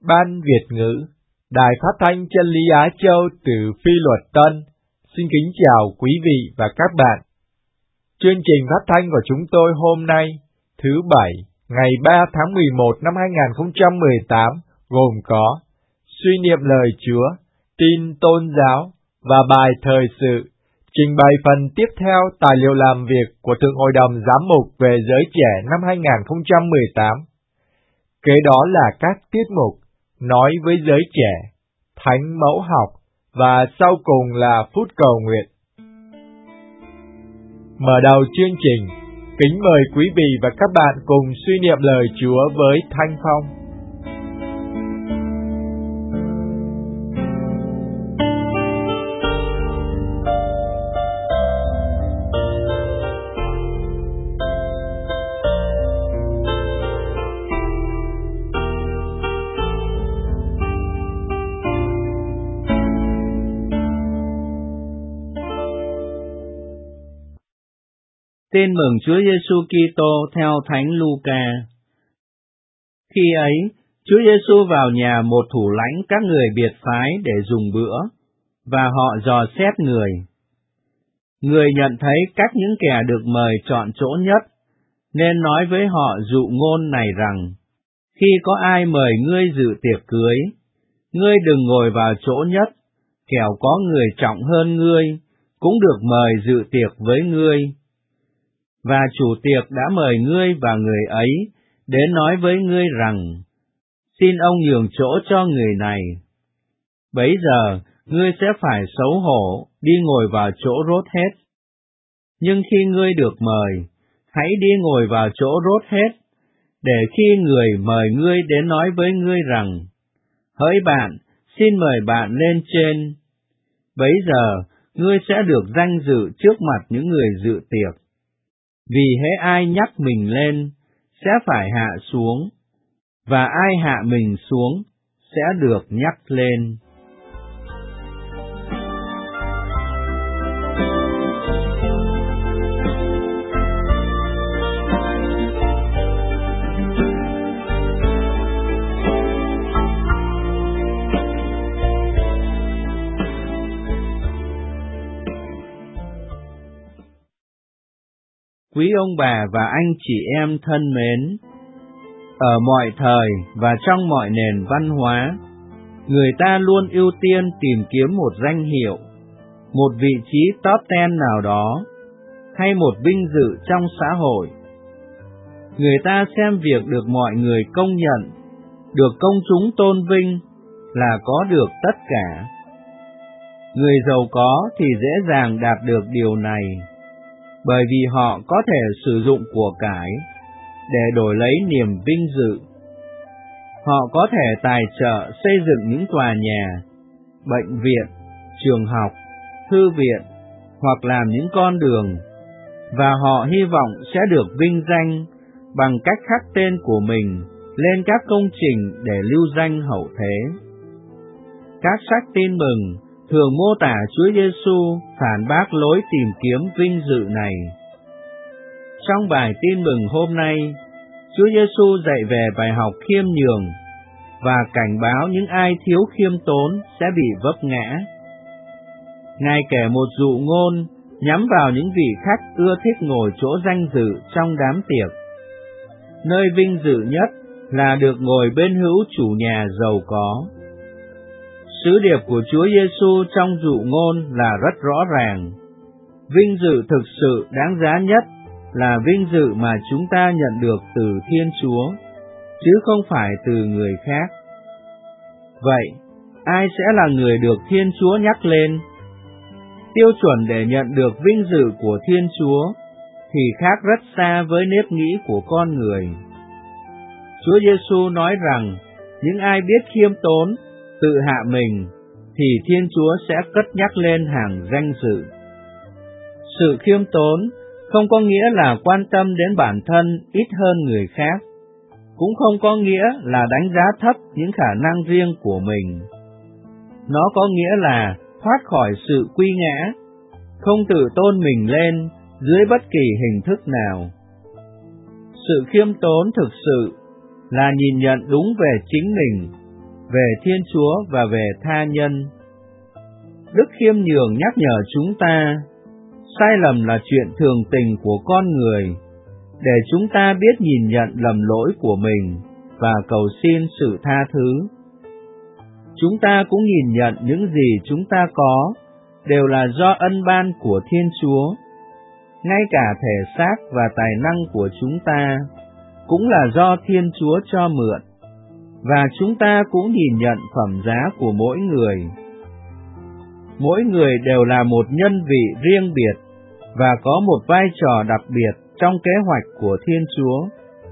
Ban Việt ngữ, Đài Phát thanh Chân lý Á Châu từ Phi Luật Tân, xin kính chào quý vị và các bạn. Chương trình phát thanh của chúng tôi hôm nay, thứ Bảy, ngày 3 tháng 11 năm 2018, gồm có suy niệm lời Chúa, tin tôn giáo và bài thời sự. Trình bày phần tiếp theo tài liệu làm việc của Thượng Hội đồng Giám mục về giới trẻ năm 2018. Kế đó là các tiết mục Nói với giới trẻ, Thánh mẫu học và sau cùng là phút cầu nguyện. Mở đầu chương trình, kính mời quý vị và các bạn cùng suy niệm lời Chúa với Thanh Phong. Tin mừng Chúa Giêsu Kitô theo Thánh Luca. Khi ấy, Chúa Giêsu vào nhà một thủ lãnh các người biệt phái để dùng bữa, và họ dò xét người. Người nhận thấy các những kẻ được mời chọn chỗ nhất, nên nói với họ dụ ngôn này rằng: khi có ai mời ngươi dự tiệc cưới, ngươi đừng ngồi vào chỗ nhất, kẻo có người trọng hơn ngươi, cũng được mời dự tiệc với ngươi. Và chủ tiệc đã mời ngươi và người ấy đến nói với ngươi rằng: xin ông nhường chỗ cho người này. Bấy giờ, ngươi sẽ phải xấu hổ đi ngồi vào chỗ rốt hết. Nhưng khi ngươi được mời, hãy đi ngồi vào chỗ rốt hết, để khi người mời ngươi đến nói với ngươi rằng: hỡi bạn, xin mời bạn lên trên. Bấy giờ, ngươi sẽ được danh dự trước mặt những người dự tiệc. Vì hễ ai nhắc mình lên, sẽ phải hạ xuống, và ai hạ mình xuống, sẽ được nhắc lên. Quý ông bà và anh chị em thân mến, ở mọi thời và trong mọi nền văn hóa, người ta luôn ưu tiên tìm kiếm một danh hiệu, một vị trí top 10 nào đó, hay một vinh dự trong xã hội. Người ta xem việc được mọi người công nhận, được công chúng tôn vinh là có được tất cả. Người giàu có thì dễ dàng đạt được điều này, bởi vì họ có thể sử dụng của cải để đổi lấy niềm vinh dự. Họ có thể tài trợ xây dựng những tòa nhà, bệnh viện, trường học, thư viện, hoặc làm những con đường, và họ hy vọng sẽ được vinh danh bằng cách khắc tên của mình lên các công trình để lưu danh hậu thế. Các sách tin mừng thường mô tả Chúa Giêsu phản bác lối tìm kiếm vinh dự này. Trong bài tin mừng hôm nay, Chúa Giêsu dạy về bài học khiêm nhường và cảnh báo những ai thiếu khiêm tốn sẽ bị vấp ngã. Ngài kể một dụ ngôn nhắm vào những vị khách ưa thích ngồi chỗ danh dự trong đám tiệc. Nơi vinh dự nhất là được ngồi bên hữu chủ nhà giàu có. Sứ điệp của Chúa Giêsu trong dụ ngôn là rất rõ ràng. Vinh dự thực sự đáng giá nhất là vinh dự mà chúng ta nhận được từ Thiên Chúa, chứ không phải từ người khác. Vậy, ai sẽ là người được Thiên Chúa nhắc lên? Tiêu chuẩn để nhận được vinh dự của Thiên Chúa thì khác rất xa với nếp nghĩ của con người. Chúa Giêsu nói rằng, những ai biết khiêm tốn, tự hạ mình, thì Thiên Chúa sẽ cất nhắc lên hàng danh dự. Sự khiêm tốn không có nghĩa là quan tâm đến bản thân ít hơn người khác, cũng không có nghĩa là đánh giá thấp những khả năng riêng của mình. Nó có nghĩa là thoát khỏi sự quy ngã, không tự tôn mình lên dưới bất kỳ hình thức nào. Sự khiêm tốn thực sự là nhìn nhận đúng về chính mình, về Thiên Chúa và về tha nhân. Đức khiêm nhường nhắc nhở chúng ta, sai lầm là chuyện thường tình của con người, để chúng ta biết nhìn nhận lầm lỗi của mình và cầu xin sự tha thứ. Chúng ta cũng nhìn nhận những gì chúng ta có đều là do ân ban của Thiên Chúa. Ngay cả thể xác và tài năng của chúng ta cũng là do Thiên Chúa cho mượn, và chúng ta cũng nhìn nhận phẩm giá của mỗi người. Mỗi người đều là một nhân vị riêng biệt và có một vai trò đặc biệt trong kế hoạch của Thiên Chúa.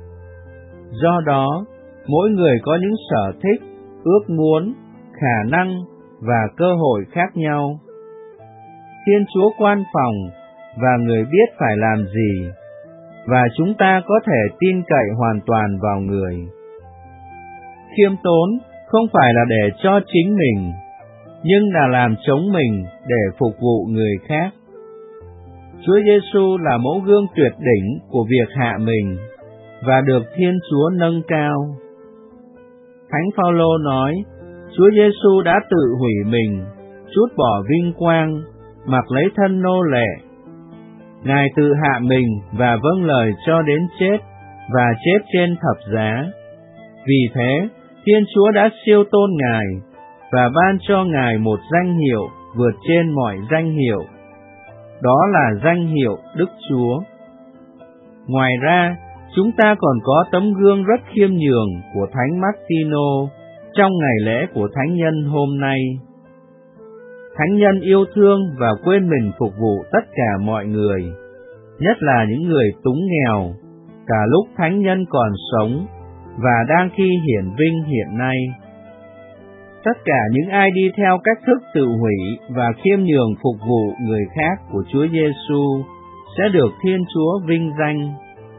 Do đó, mỗi người có những sở thích, ước muốn, khả năng và cơ hội khác nhau. Thiên Chúa quan phòng và người biết phải làm gì, và chúng ta có thể tin cậy hoàn toàn vào người. Khiêm tốn không phải là để cho chính mình, nhưng là làm chống mình để phục vụ người khác. Chúa Giêsu là mẫu gương tuyệt đỉnh của việc hạ mình và được Thiên Chúa nâng cao. Thánh Phaolô nói, Chúa Giêsu đã tự hủy mình, trút bỏ vinh quang, mặc lấy thân nô lệ. Ngài tự hạ mình và vâng lời cho đến chết, và chết trên thập giá. Vì thế, Thiên Chúa đã siêu tôn Ngài và ban cho Ngài một danh hiệu vượt trên mọi danh hiệu. Đó là danh hiệu Đức Chúa. Ngoài ra, chúng ta còn có tấm gương rất khiêm nhường của Thánh Martino trong ngày lễ của Thánh nhân hôm nay. Thánh nhân yêu thương và quên mình phục vụ tất cả mọi người, nhất là những người túng nghèo, cả lúc Thánh nhân còn sống và đang khi hiển vinh hiện nay. Tất cả những ai đi theo cách thức tự hủy và khiêm nhường phục vụ người khác của Chúa Giêsu sẽ được Thiên Chúa vinh danh.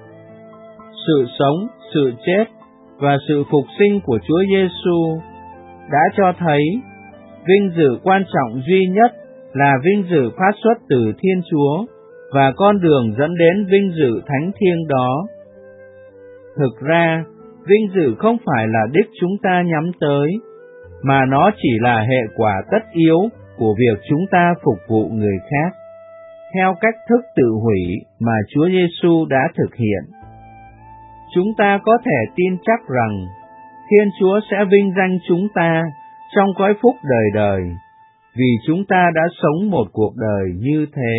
Sự sống, sự chết và sự phục sinh của Chúa Giêsu đã cho thấy vinh dự quan trọng duy nhất là vinh dự phát xuất từ Thiên Chúa và con đường dẫn đến vinh dự thánh thiêng đó. Thực ra, vinh dự không phải là đích chúng ta nhắm tới, mà nó chỉ là hệ quả tất yếu của việc chúng ta phục vụ người khác, theo cách thức tự hủy mà Chúa Giêsu đã thực hiện. Chúng ta có thể tin chắc rằng Thiên Chúa sẽ vinh danh chúng ta trong cõi phúc đời đời, vì chúng ta đã sống một cuộc đời như thế.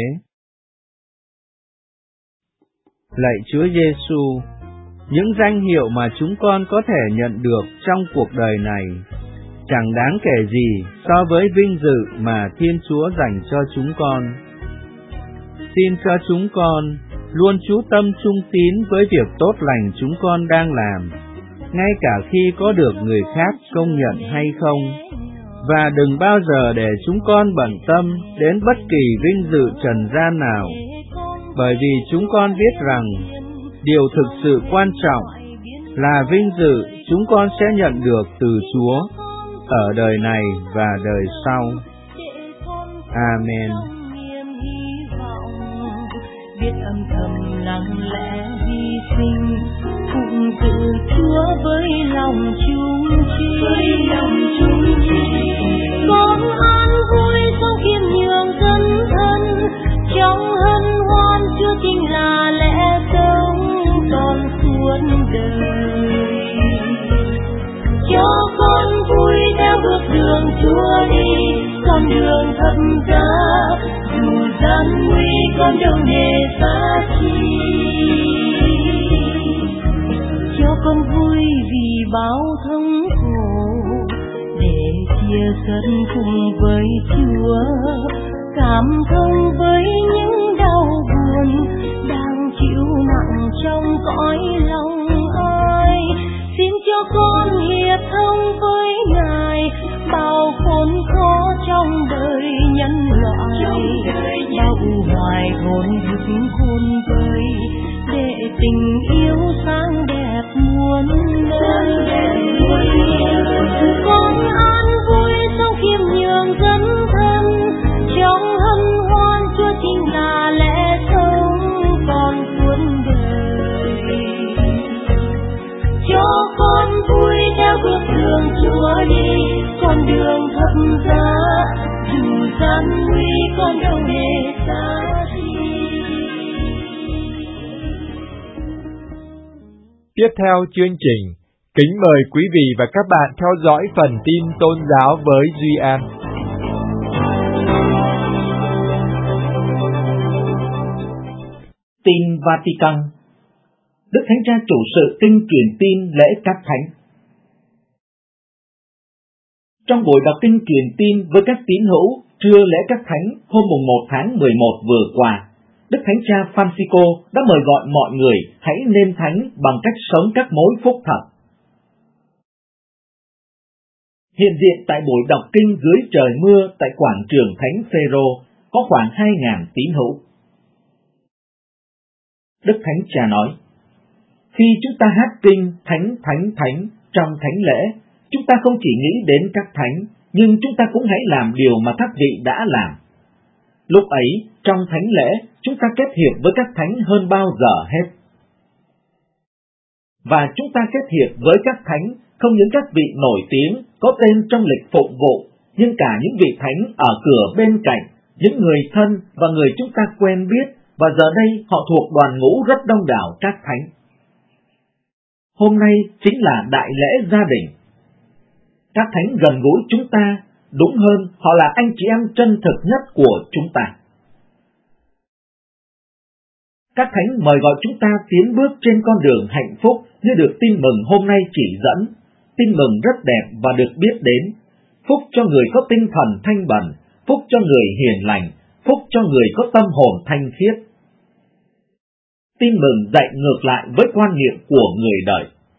Lạy Chúa Giêsu, những danh hiệu mà chúng con có thể nhận được trong cuộc đời này chẳng đáng kể gì so với vinh dự mà Thiên Chúa dành cho chúng con. Xin cho chúng con luôn chú tâm trung tín với việc tốt lành chúng con đang làm, ngay cả khi có được người khác công nhận hay không, và đừng bao giờ để chúng con bận tâm đến bất kỳ vinh dự trần gian nào, bởi vì chúng con biết rằng điều thực sự quan trọng là vinh dự chúng con sẽ nhận được từ Chúa ở đời này và đời sau. Amen. Biết âm thầm lặng lẽ hy sinh, phụng sự Chúa với lòng chung chi. Con an vui sau khiêm nhường dân thân, trong hân hoan Chúa chính là lẽ sống còn suốt đời. Cho con vui theo bước đường Chúa đi, con đường thật giá, dù gian nguy con đâu hề xa chi. Cho con vui vì bao thống khổ, để chia sẻ cùng với Chúa, cảm thông với những đau buồn đang chịu nặng trong cõi lòng ai. Xin cho con hiệp thông với Ngài, bao khốn khó trong đời nhân loại, bao u hoài hồn hực khôn vơi, để tình yêu sáng đẹp muôn nơi. Con an vui sau khiêm nhường dân thân, trong hân hoan Chúa chính là lẽ sống còn suốt đời. Cho con vui theo an nguy con đâu hề xa gì. Tiếp theo chương trình, kính mời quý vị và các bạn theo dõi phần tin tôn giáo với Duy An. Tin Vatican. Đức Thánh Cha chủ sự kinh truyền tin lễ các thánh. Trong buổi đọc kinh truyền tin với các tín hữu trưa lễ các thánh hôm mùng 1 tháng 11 vừa qua, Đức Thánh Cha Francisco đã mời gọi mọi người hãy nên thánh bằng cách sống các mối phúc thật. Hiện diện tại buổi đọc kinh dưới trời mưa tại quảng trường Thánh Phêrô có khoảng 2.000 tín hữu. Đức Thánh Cha nói, khi chúng ta hát kinh Thánh Thánh Thánh trong thánh lễ, chúng ta không chỉ nghĩ đến các thánh, nhưng chúng ta cũng hãy làm điều mà các vị đã làm. Lúc ấy, trong thánh lễ, chúng ta kết hiệp với các thánh hơn bao giờ hết. Và chúng ta kết hiệp với các thánh không những các vị nổi tiếng có tên trong lịch phụng vụ, nhưng cả những vị thánh ở cửa bên cạnh, những người thân và người chúng ta quen biết, và giờ đây họ thuộc đoàn ngũ rất đông đảo các thánh. Hôm nay chính là đại lễ gia đình. Các thánh gần gũi chúng ta, đúng hơn họ là anh chị em chân thực nhất của chúng ta. Các thánh mời gọi chúng ta tiến bước trên con đường hạnh phúc như được tin mừng hôm nay chỉ dẫn. Tin mừng rất đẹp và được biết đến. Phúc cho người có tinh thần thanh bần, phúc cho người hiền lành, phúc cho người có tâm hồn thanh khiết. Tin mừng dạy ngược lại với quan niệm của người đời.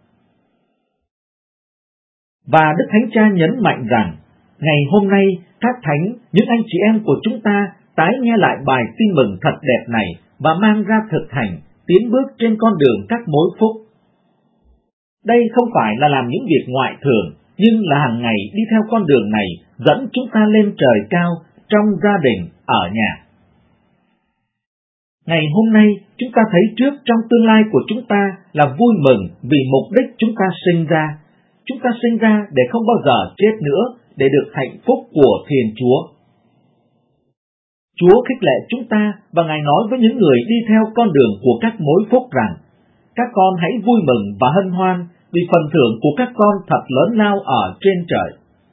Và Đức Thánh Cha nhấn mạnh rằng, ngày hôm nay các thánh, những anh chị em của chúng ta tái nghe lại bài tin mừng thật đẹp này và mang ra thực hành, tiến bước trên con đường các mối phúc. Đây không phải là làm những việc ngoại thường, nhưng là hàng ngày đi theo con đường này dẫn chúng ta lên trời cao, trong gia đình, ở nhà. Ngày hôm nay, chúng ta thấy trước trong tương lai của chúng ta là vui mừng vì mục đích chúng ta sinh ra. Chúng ta sinh ra để không bao giờ chết nữa, để được hạnh phúc của Thiên Chúa. Chúa khích lệ chúng ta và Ngài nói với những người đi theo con đường của các mối phúc rằng, các con hãy vui mừng và hân hoan vì phần thưởng của các con thật lớn lao ở trên trời.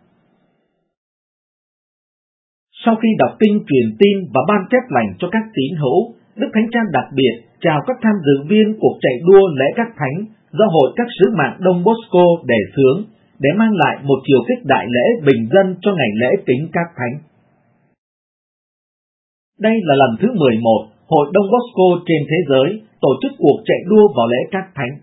Sau khi đọc kinh truyền tin và ban chép lành cho các tín hữu, Đức Thánh Cha đặc biệt chào các tham dự viên cuộc chạy đua lễ các thánh do Hội các sứ mạng Đông Bosco đề xướng để mang lại một chiều kích đại lễ bình dân cho ngày lễ kính các thánh. Đây là lần thứ 11 Hội Đông Bosco trên thế giới tổ chức cuộc chạy đua vào lễ các thánh.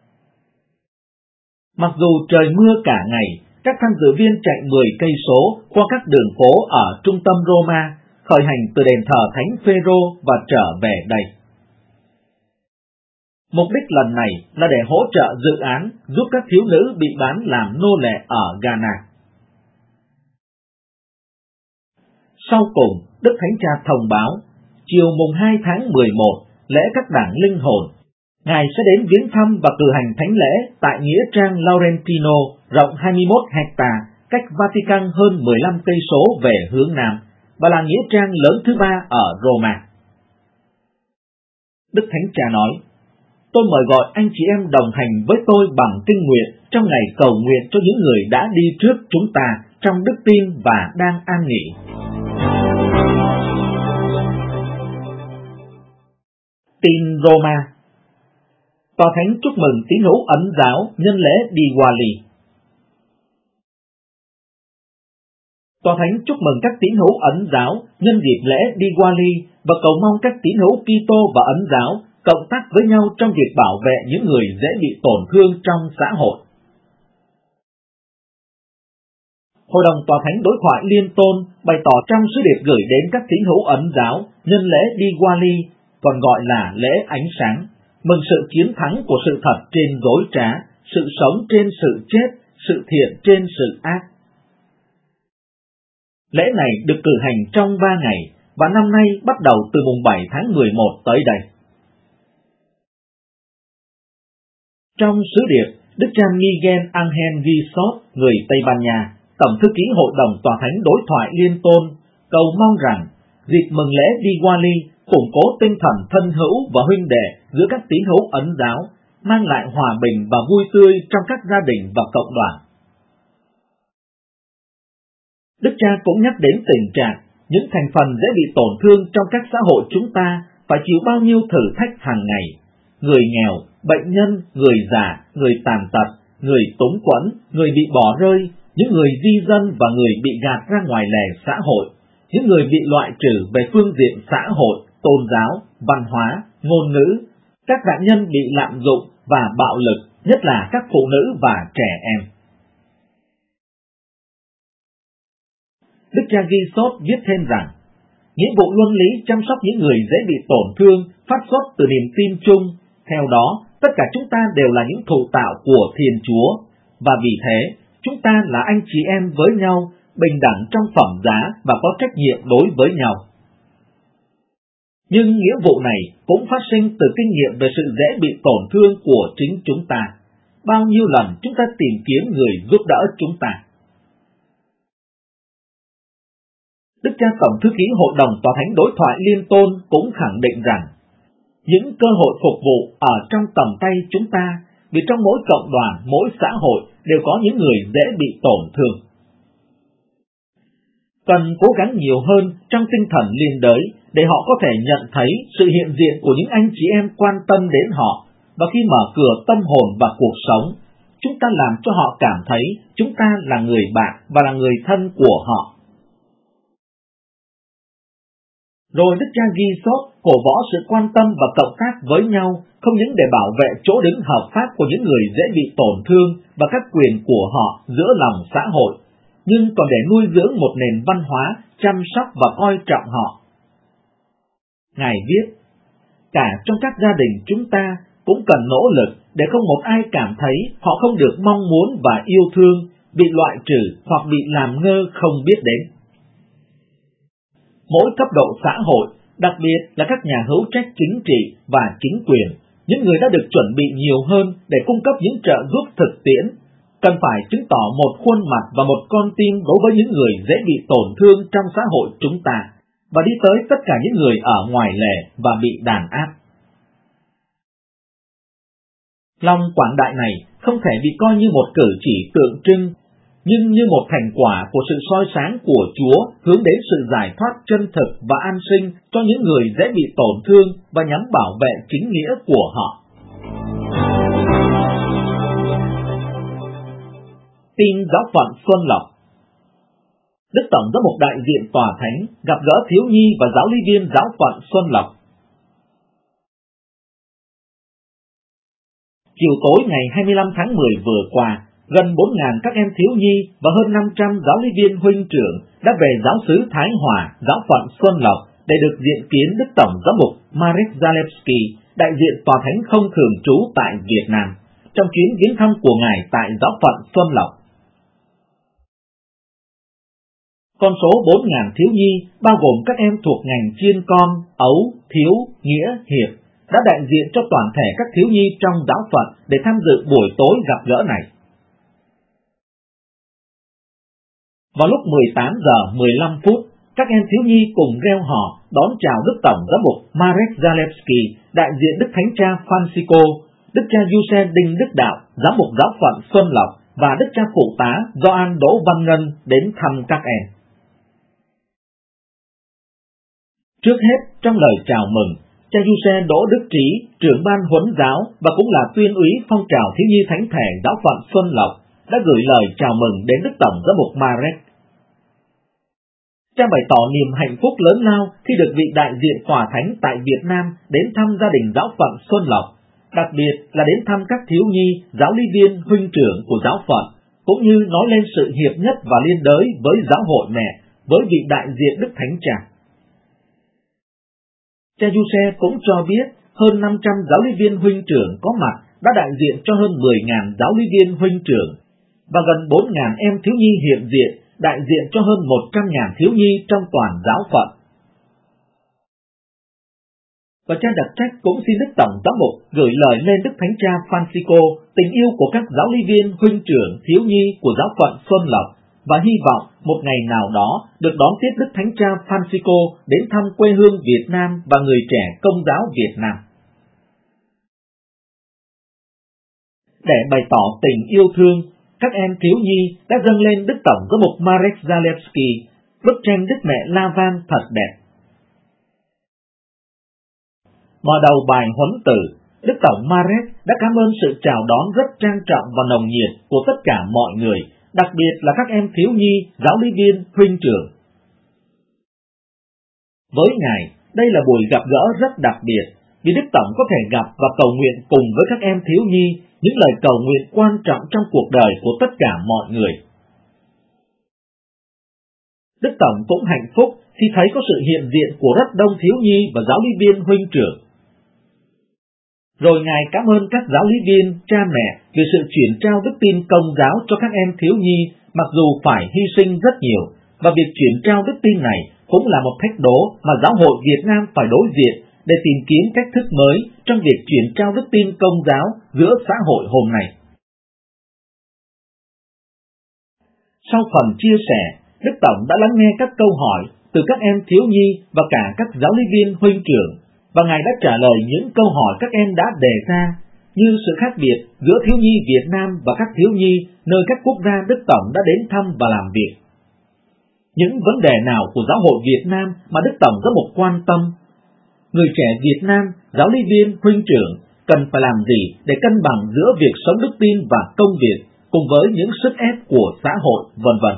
Mặc dù trời mưa cả ngày, các tham dự viên chạy 10 cây số qua các đường phố ở trung tâm Roma, khởi hành từ đền thờ Thánh Phêrô và trở về đây. Mục đích lần này là để hỗ trợ dự án giúp các thiếu nữ bị bán làm nô lệ ở Ghana. Sau cùng, Đức Thánh Cha thông báo, chiều mùng 2 tháng 11, lễ các đảng linh hồn, Ngài sẽ đến viếng thăm và cử hành thánh lễ tại nghĩa trang Laurentino rộng 21 ha, cách Vatican hơn 15 cây số về hướng nam, và là nghĩa trang lớn thứ 3 ở Roma. Đức Thánh Cha nói, tôi mời gọi anh chị em đồng hành với tôi bằng kinh nguyện trong ngày cầu nguyện cho những người đã đi trước chúng ta trong đức tin và đang an nghỉ. Tin Roma. Tòa Thánh chúc mừng tín hữu Ấn giáo nhân lễ Diwali. Tòa Thánh chúc mừng các tín hữu Ấn giáo nhân dịp lễ Diwali và cầu mong các tín hữu Kitô và Ấn giáo cộng tác với nhau trong việc bảo vệ những người dễ bị tổn thương trong xã hội. Hội đồng Tòa Thánh đối thoại Liên Tôn bày tỏ trong sứ điệp gửi đến các tín hữu Ấn giáo nhân lễ Diwali, còn gọi là lễ ánh sáng, mừng sự chiến thắng của sự thật trên dối trá, sự sống trên sự chết, sự thiện trên sự ác. Lễ này được cử hành trong 3 ngày, và năm nay bắt đầu từ mùng 7 tháng 11 tới đây. Trong sứ điệp, Đức cha Miguel Ángel Guisot, người Tây Ban Nha, Tổng thư ký Hội đồng Tòa Thánh đối thoại Liên Tôn, cầu mong rằng dịp mừng lễ Diwali củng cố tinh thần thân hữu và huynh đệ giữa các tín hữu Ấn giáo, mang lại hòa bình và vui tươi trong các gia đình và cộng đoàn. Đức cha cũng nhắc đến tình trạng những thành phần dễ bị tổn thương trong các xã hội chúng ta phải chịu bao nhiêu thử thách hàng ngày. Người nghèo, bệnh nhân, người già, người tàn tật, người túng quẫn, người bị bỏ rơi, những người di dân và người bị gạt ra ngoài lề xã hội, những người bị loại trừ về phương diện xã hội, tôn giáo, văn hóa, ngôn ngữ, các nạn nhân bị lạm dụng và bạo lực, nhất là các phụ nữ và trẻ em. Đức cha Gisot viết thêm rằng, nghĩa vụ luân lý chăm sóc những người dễ bị tổn thương phát xuất từ niềm tin chung. Theo đó, tất cả chúng ta đều là những thụ tạo của Thiên Chúa, và vì thế, chúng ta là anh chị em với nhau, bình đẳng trong phẩm giá và có trách nhiệm đối với nhau. Nhưng nghĩa vụ này cũng phát sinh từ kinh nghiệm về sự dễ bị tổn thương của chính chúng ta. Bao nhiêu lần chúng ta tìm kiếm người giúp đỡ chúng ta. Đức cha Tổng Thư ký Hội đồng Tòa Thánh Đối thoại Liên Tôn cũng khẳng định rằng, những cơ hội phục vụ ở trong tầm tay chúng ta, vì trong mỗi cộng đoàn, mỗi xã hội đều có những người dễ bị tổn thương. Cần cố gắng nhiều hơn trong tinh thần liên đới để họ có thể nhận thấy sự hiện diện của những anh chị em quan tâm đến họ, và khi mở cửa tâm hồn và cuộc sống, chúng ta làm cho họ cảm thấy chúng ta là người bạn và là người thân của họ. Rồi Đức cha Gisot cổ võ sự quan tâm và cộng tác với nhau, không những để bảo vệ chỗ đứng hợp pháp của những người dễ bị tổn thương và các quyền của họ giữa lòng xã hội, nhưng còn để nuôi dưỡng một nền văn hóa chăm sóc và coi trọng họ. Ngài viết, cả trong các gia đình chúng ta cũng cần nỗ lực để không một ai cảm thấy họ không được mong muốn và yêu thương, bị loại trừ hoặc bị làm ngơ không biết đến. Mỗi cấp độ xã hội, đặc biệt là các nhà hữu trách chính trị và chính quyền, những người đã được chuẩn bị nhiều hơn để cung cấp những trợ giúp thực tiễn, cần phải chứng tỏ một khuôn mặt và một con tim đối với những người dễ bị tổn thương trong xã hội chúng ta, và đi tới tất cả những người ở ngoài lề và bị đàn áp. Lòng quảng đại này không thể bị coi như một cử chỉ tượng trưng, nhưng như một thành quả của sự soi sáng của Chúa hướng đến sự giải thoát chân thực và an sinh cho những người dễ bị tổn thương và nhằm bảo vệ chính nghĩa của họ. Tin giáo phận Xuân Lộc. Đức Tổng giám mục đại diện Tòa Thánh gặp gỡ thiếu nhi và giáo lý viên giáo phận Xuân Lộc. Chiều tối ngày 25 tháng 10 vừa qua, gần 4.000 các em thiếu nhi và hơn 500 giáo lý viên huynh trưởng đã về giáo xứ Thái Hòa, giáo phận Xuân Lộc để được diện kiến Đức Tổng giám mục Marek Zalewski, đại diện Tòa Thánh không thường trú tại Việt Nam, trong chuyến viếng thăm của Ngài tại giáo phận Xuân Lộc. Con số 4.000 thiếu nhi bao gồm các em thuộc ngành chiên con, ấu, thiếu, nghĩa, hiệp đã đại diện cho toàn thể các thiếu nhi trong giáo phận để tham dự buổi tối gặp gỡ này. Vào lúc 18 giờ 15 phút, các em thiếu nhi cùng reo hò đón chào Đức Tổng giám mục Marek Zalewski, đại diện Đức Thánh cha Francisco, Đức cha Giuse Đinh Đức Đạo, giám mục giáo phận Xuân Lộc và Đức cha Phụ tá Gioan Đỗ Văn Ngân đến thăm các em. Trước hết, trong lời chào mừng, cha Giuse Đỗ Đức Trí, trưởng ban huấn giáo và cũng là tuyên úy phong trào thiếu nhi thánh thể giáo phận Xuân Lộc, đã gửi lời chào mừng đến Đức Tổng giám mục Marek. Cha bày tỏ niềm hạnh phúc lớn lao khi được vị đại diện Tòa Thánh tại Việt Nam đến thăm gia đình giáo phận Xuân Lộc, đặc biệt là đến thăm các thiếu nhi, giáo lý viên, huynh trưởng của giáo phận, cũng như nói lên sự hiệp nhất và liên đới với giáo hội mẹ, với vị đại diện Đức Thánh Cha. Cha Giuse cũng cho biết hơn 500 giáo lý viên huynh trưởng có mặt đã đại diện cho hơn 10.000 giáo lý viên huynh trưởng, và gần 4.000 em thiếu nhi hiện diện đại diện cho hơn 100.000 thiếu nhi trong toàn giáo phận. Và cha đặc trách cũng xin Đức Tổng giám mục gửi lời lên Đức Thánh cha Francisco tình yêu của các giáo lý viên huynh trưởng thiếu nhi của giáo phận Xuân Lộc và hy vọng một ngày nào đó được đón tiếp Đức Thánh Cha Francisco đến thăm quê hương Việt Nam và người trẻ Công giáo Việt Nam. Để bày tỏ tình yêu thương, các em thiếu nhi đã dâng lên Đức Tổng giám mục Marek Zalewski bức tranh Đức Mẹ La Vang thật đẹp. Mở đầu bài huấn tử, Đức Tổng Marek đã cảm ơn sự chào đón rất trang trọng và nồng nhiệt của tất cả mọi người, đặc biệt là các em thiếu nhi, giáo lý viên, huynh trưởng. Với Ngài, đây là buổi gặp gỡ rất đặc biệt, vì Đức Tổng có thể gặp và cầu nguyện cùng với các em thiếu nhi những lời cầu nguyện quan trọng trong cuộc đời của tất cả mọi người. Đức Tổng cũng hạnh phúc khi thấy có sự hiện diện của rất đông thiếu nhi và giáo lý viên huynh trưởng. Rồi Ngài cảm ơn các giáo lý viên, cha mẹ vì sự chuyển trao đức tin Công giáo cho các em thiếu nhi, mặc dù phải hy sinh rất nhiều, và việc chuyển trao đức tin này cũng là một thách đố mà giáo hội Việt Nam phải đối diện để tìm kiếm cách thức mới trong việc chuyển trao đức tin Công giáo giữa xã hội hôm nay. Sau phần chia sẻ, Đức Tổng đã lắng nghe các câu hỏi từ các em thiếu nhi và cả các giáo lý viên huynh trưởng, và Ngài đã trả lời những câu hỏi các em đã đề ra, như sự khác biệt giữa thiếu nhi Việt Nam và các thiếu nhi nơi các quốc gia Đức Tổng đã đến thăm và làm việc. Những vấn đề nào của giáo hội Việt Nam mà Đức Tổng giám mục quan tâm? Người trẻ Việt Nam, giáo lý viên, huynh trưởng cần phải làm gì để cân bằng giữa việc sống đức tin và công việc cùng với những sức ép của xã hội, vân vân.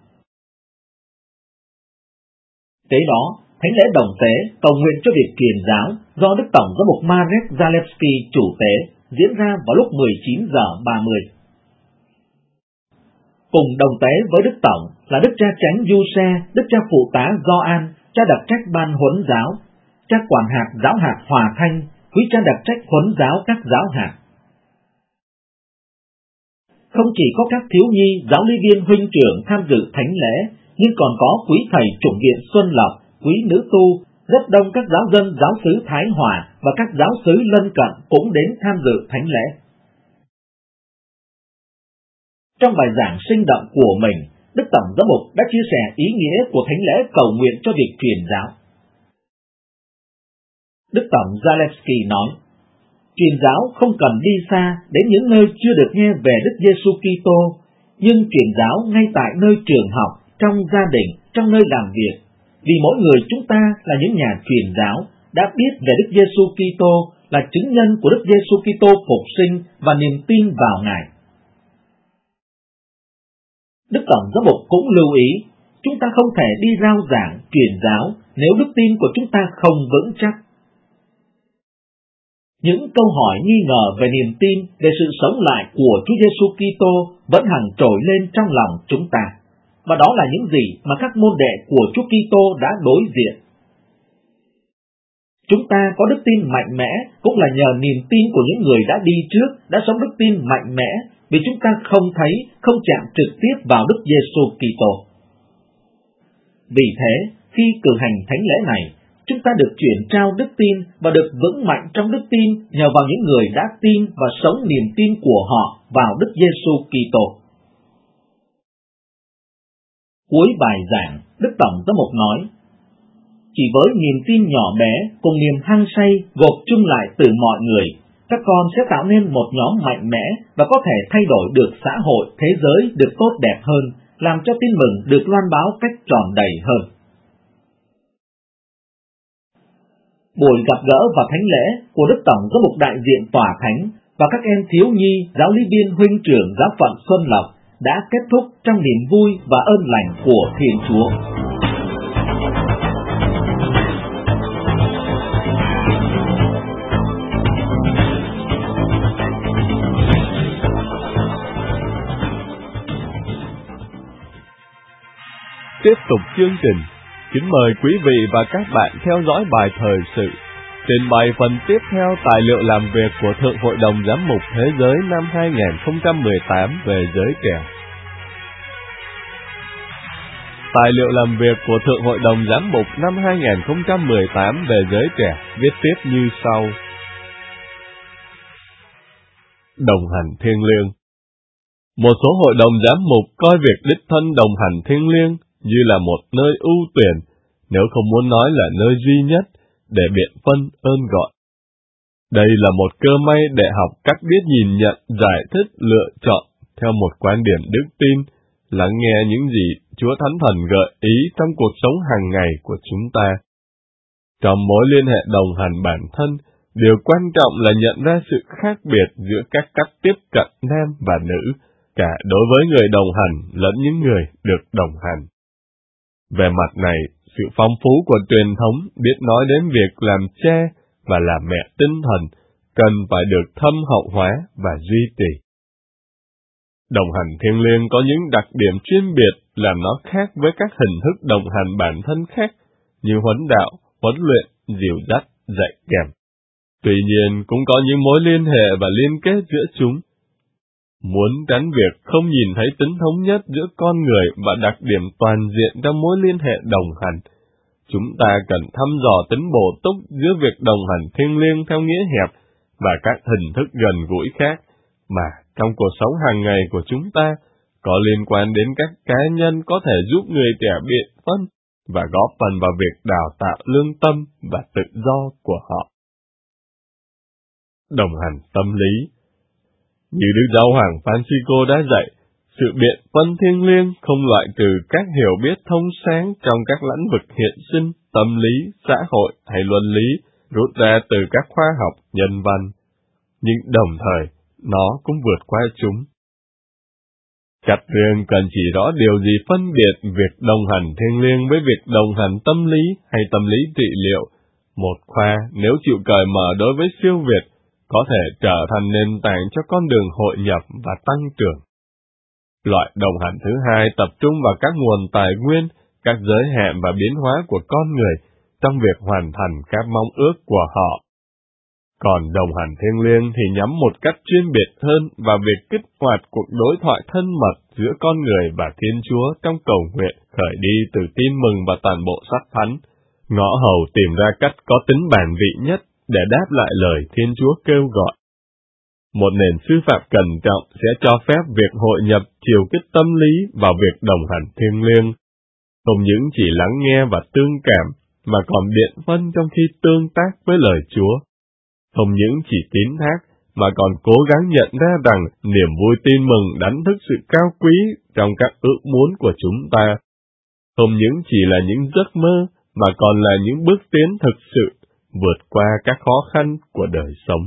Kế đó, thánh lễ đồng tế cầu nguyện cho việc truyền giáo do Đức Tổng giám mục Marek Zalewski chủ tế diễn ra vào lúc 19:30. Cùng đồng tế với Đức Tổng là Đức cha Chánh Giuse, Đức cha Phụ tá Gioan, cha đặc trách ban huấn giáo, cha quản hạt giáo hạt Hòa Thanh, quý cha đặc trách huấn giáo các giáo hạt. Không chỉ có các thiếu nhi, giáo lý viên huynh trưởng tham dự thánh lễ, nhưng còn có quý thầy chủng viện Xuân Lộc, quý nữ tu, rất đông các giáo dân giáo xứ Thái Hòa và các giáo xứ lân cận cũng đến tham dự thánh lễ. Trong bài giảng sinh động của mình, Đức Tổng giám mục đã chia sẻ ý nghĩa của thánh lễ cầu nguyện cho việc truyền giáo. Đức Tổng Zalewski nói, truyền giáo không cần đi xa đến những nơi chưa được nghe về Đức Giêsu Kitô, nhưng truyền giáo ngay tại nơi trường học, trong gia đình, trong nơi làm việc, vì mỗi người chúng ta là những nhà truyền giáo đã biết về Đức Giêsu Kitô, là chứng nhân của Đức Giêsu Kitô phục sinh và niềm tin vào Ngài. Đức Tổng giám mục cũng lưu ý, chúng ta không thể đi rao giảng, truyền giáo nếu đức tin của chúng ta không vững chắc. Những câu hỏi nghi ngờ về niềm tin, về sự sống lại của Chúa Giêsu Kitô vẫn hằng trồi lên trong lòng chúng ta, và đó là những gì mà các môn đệ của Chúa Kitô đã đối diện. Chúng ta có đức tin mạnh mẽ cũng là nhờ niềm tin của những người đã đi trước, đã sống đức tin mạnh mẽ, vì chúng ta không thấy, không chạm trực tiếp vào Đức Giêsu Kitô. Vì thế, khi cử hành thánh lễ này, chúng ta được chuyển trao đức tin và được vững mạnh trong đức tin nhờ vào những người đã tin và sống niềm tin của họ vào Đức Giêsu Kitô. Cuối bài giảng, Đức Tổng giám mục nói, chỉ với niềm tin nhỏ bé cùng niềm hăng say gộp chung lại từ mọi người, các con sẽ tạo nên một nhóm mạnh mẽ và có thể thay đổi được xã hội, thế giới được tốt đẹp hơn, làm cho tin mừng được loan báo cách tròn đầy hơn. Buổi gặp gỡ và thánh lễ của Đức Tổng giám mục đại diện tòa thánh và các em thiếu nhi, giáo lý viên huynh trưởng giáo phận Xuân Lộc đã kết thúc trong niềm vui và ơn lành của Thiên Chúa. Tiếp tục chương trình, kính mời quý vị và các bạn theo dõi bài thời sự. Trình bày phần tiếp theo tài liệu làm việc của Thượng Hội đồng Giám mục Thế giới năm 2018 về giới trẻ. Tài liệu làm việc của Thượng Hội đồng Giám mục năm 2018 về giới trẻ viết tiếp như sau. Đồng hành thiêng liêng. Một số hội đồng giám mục coi việc đích thân đồng hành thiêng liêng như là một nơi ưu tuyển, nếu không muốn nói là nơi duy nhất, để biện phân ơn gọi. Đây là một cơ may để học cách biết nhìn nhận, giải thích, lựa chọn theo một quan điểm đức tin, lắng nghe những gì Chúa Thánh Thần gợi ý trong cuộc sống hàng ngày của chúng ta. Trong mối liên hệ đồng hành bản thân, điều quan trọng là nhận ra sự khác biệt giữa các cách tiếp cận nam và nữ, cả đối với người đồng hành lẫn những người được đồng hành. Về mặt này, sự phong phú của truyền thống biết nói đến việc làm cha và làm mẹ tinh thần cần phải được thâm hậu hóa và duy trì. Đồng hành thiêng liêng có những đặc điểm chuyên biệt làm nó khác với các hình thức đồng hành bản thân khác như huấn đạo, huấn luyện, dìu dắt, dạy kèm. Tuy nhiên cũng có những mối liên hệ và liên kết giữa chúng. Muốn tránh việc không nhìn thấy tính thống nhất giữa con người và đặc điểm toàn diện trong mối liên hệ đồng hành, chúng ta cần thăm dò tính bổ túc giữa việc đồng hành thiêng liêng theo nghĩa hẹp và các hình thức gần gũi khác mà trong cuộc sống hàng ngày của chúng ta có liên quan đến các cá nhân có thể giúp người trẻ biện phân và góp phần vào việc đào tạo lương tâm và tự do của họ. Đồng hành tâm lý. Như Đức Giáo hoàng Francisco đã dạy, sự biện phân thiêng liêng không loại trừ các hiểu biết thông sáng trong các lĩnh vực hiện sinh, tâm lý, xã hội hay luân lý rút ra từ các khoa học nhân văn, nhưng đồng thời nó cũng vượt qua chúng. Cách riêng cần chỉ rõ điều gì phân biệt việc đồng hành thiêng liêng với việc đồng hành tâm lý hay tâm lý trị liệu. Một khoa, nếu chịu cởi mở đối với siêu việt, có thể trở thành nền tảng cho con đường hội nhập và tăng trưởng. Loại đồng hành thứ hai tập trung vào các nguồn tài nguyên, các giới hạn và biến hóa của con người trong việc hoàn thành các mong ước của họ. Còn đồng hành thiêng liêng thì nhắm một cách chuyên biệt hơn vào việc kích hoạt cuộc đối thoại thân mật giữa con người và Thiên Chúa trong cầu nguyện khởi đi từ tin mừng và toàn bộ sách thánh, ngõ hầu tìm ra cách có tính bản vị nhất để đáp lại lời Thiên Chúa kêu gọi. Một nền sư phạm cẩn trọng sẽ cho phép việc hội nhập chiều kích tâm lý vào việc đồng hành thiêng liêng, không những chỉ lắng nghe và tương cảm, mà còn biện phân trong khi tương tác với lời Chúa. Không những chỉ tín thác, mà còn cố gắng nhận ra rằng niềm vui tin mừng đánh thức sự cao quý trong các ước muốn của chúng ta. Không những chỉ là những giấc mơ, mà còn là những bước tiến thực sự, vượt qua các khó khăn của đời sống.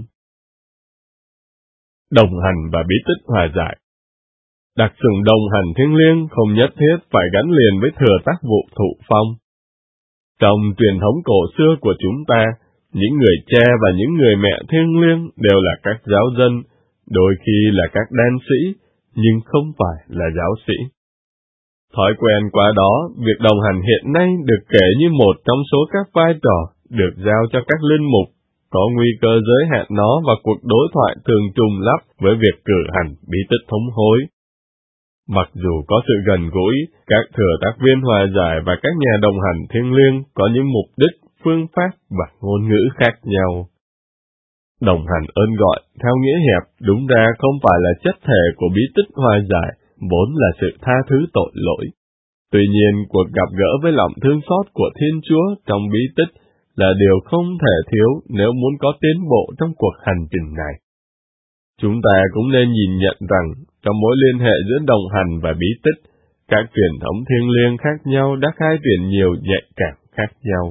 Đồng hành và bí tích hòa giải. Đặc xưng đồng hành thiêng liêng không nhất thiết phải gắn liền với thừa tác vụ thụ phong. Trong truyền thống cổ xưa của chúng ta, những người cha và những người mẹ thiêng liêng đều là các giáo dân, đôi khi là các đan sĩ, nhưng không phải là giáo sĩ. Thói quen qua đó, việc đồng hành hiện nay được kể như một trong số các vai trò được giao cho các linh mục, có nguy cơ giới hạn nó và cuộc đối thoại thường trùng lắp với việc cử hành bí tích thống hối. Mặc dù có sự gần gũi, các thừa tác viên hòa giải và các nhà đồng hành thiêng liêng có những mục đích, phương pháp và ngôn ngữ khác nhau. Đồng hành ơn gọi, theo nghĩa hẹp, đúng ra không phải là chất thể của bí tích hòa giải, vốn là sự tha thứ tội lỗi. Tuy nhiên, cuộc gặp gỡ với lòng thương xót của Thiên Chúa trong bí tích là điều không thể thiếu nếu muốn có tiến bộ trong cuộc hành trình này. Chúng ta cũng nên nhìn nhận rằng, trong mối liên hệ giữa đồng hành và bí tích, các truyền thống thiêng liêng khác nhau đã khai triển nhiều nhạy cảm khác nhau.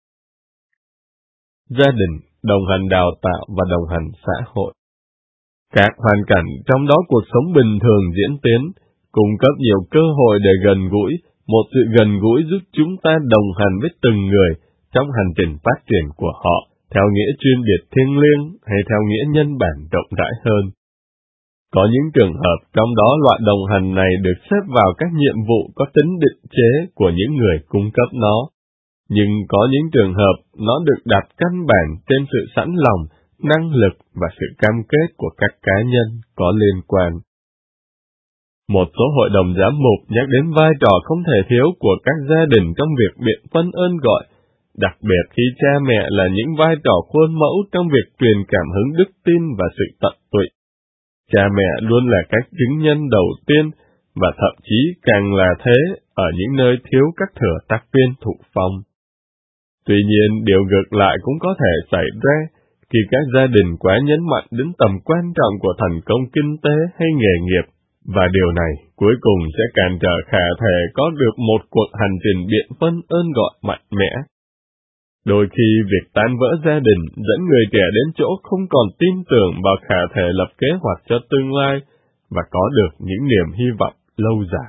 Gia đình, đồng hành đào tạo và đồng hành xã hội. Các hoàn cảnh trong đó cuộc sống bình thường diễn tiến, cung cấp nhiều cơ hội để gần gũi, một sự gần gũi giúp chúng ta đồng hành với từng người trong hành trình phát triển của họ, theo nghĩa chuyên biệt thiêng liêng hay theo nghĩa nhân bản rộng rãi hơn. Có những trường hợp trong đó loại đồng hành này được xếp vào các nhiệm vụ có tính định chế của những người cung cấp nó, nhưng có những trường hợp nó được đặt căn bản trên sự sẵn lòng, năng lực và sự cam kết của các cá nhân có liên quan. Một số hội đồng giám mục nhắc đến vai trò không thể thiếu của các gia đình trong việc biện phân ơn gọi, đặc biệt khi cha mẹ là những vai trò khuôn mẫu trong việc truyền cảm hứng đức tin và sự tận tụy. Cha mẹ luôn là các chứng nhân đầu tiên, và thậm chí càng là thế ở những nơi thiếu các thừa tác viên thụ phong. Tuy nhiên, điều ngược lại cũng có thể xảy ra khi các gia đình quá nhấn mạnh đến tầm quan trọng của thành công kinh tế hay nghề nghiệp, và điều này cuối cùng sẽ cản trở khả thể có được một cuộc hành trình biện phân ơn gọi mạnh mẽ. Đôi khi việc tan vỡ gia đình dẫn người trẻ đến chỗ không còn tin tưởng vào khả thể lập kế hoạch cho tương lai và có được những niềm hy vọng lâu dài.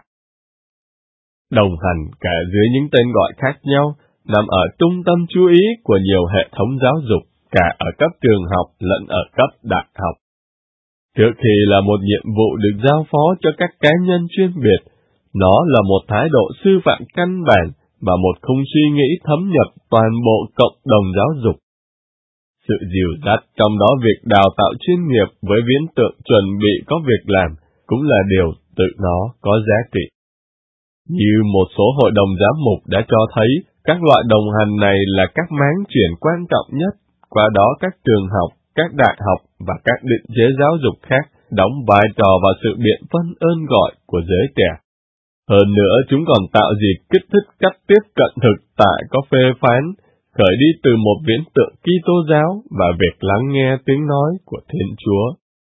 Đồng hành cả dưới những tên gọi khác nhau nằm ở trung tâm chú ý của nhiều hệ thống giáo dục, cả ở cấp trường học lẫn ở cấp đại học. Trước khi là một nhiệm vụ được giao phó cho các cá nhân chuyên biệt, nó là một thái độ sư phạm căn bản và một khung suy nghĩ thấm nhập toàn bộ cộng đồng giáo dục. Sự dìu dắt trong đó việc đào tạo chuyên nghiệp với viễn tượng chuẩn bị có việc làm cũng là điều tự nó có giá trị. Như một số hội đồng giám mục đã cho thấy, các loại đồng hành này là các máng chuyển quan trọng nhất, qua đó các trường học, các đại học và các định chế giáo dục khác đóng vai trò vào sự biện phân ơn gọi của giới trẻ. Hơn nữa, chúng còn tạo dịp kích thích cách tiếp cận thực tại có phê phán, khởi đi từ một viễn tượng Kitô giáo và việc lắng nghe tiếng nói của Thiên Chúa.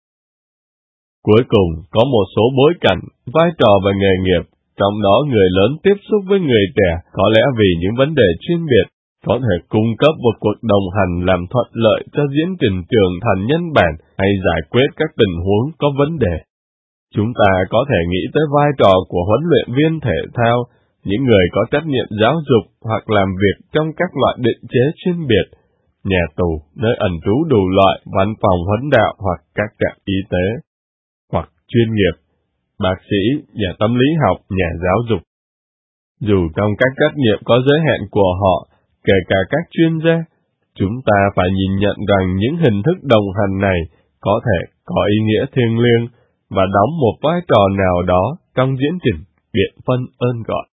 Cuối cùng, có một số bối cảnh, vai trò và nghề nghiệp, trong đó người lớn tiếp xúc với người trẻ có lẽ vì những vấn đề chuyên biệt, có thể cung cấp một cuộc đồng hành làm thuận lợi cho diễn trình trưởng thành nhân bản hay giải quyết các tình huống có vấn đề. Chúng ta có thể nghĩ tới vai trò của huấn luyện viên thể thao, những người có trách nhiệm giáo dục hoặc làm việc trong các loại định chế chuyên biệt, nhà tù, nơi ẩn trú đủ loại, văn phòng huấn đạo hoặc các trạm y tế, hoặc chuyên nghiệp, bác sĩ, nhà tâm lý học, nhà giáo dục. Dù trong các trách nhiệm có giới hạn của họ, kể cả các chuyên gia, chúng ta phải nhìn nhận rằng những hình thức đồng hành này có thể có ý nghĩa thiêng liêng và đóng một vai trò nào đó trong diễn trình biện phân ơn gọi.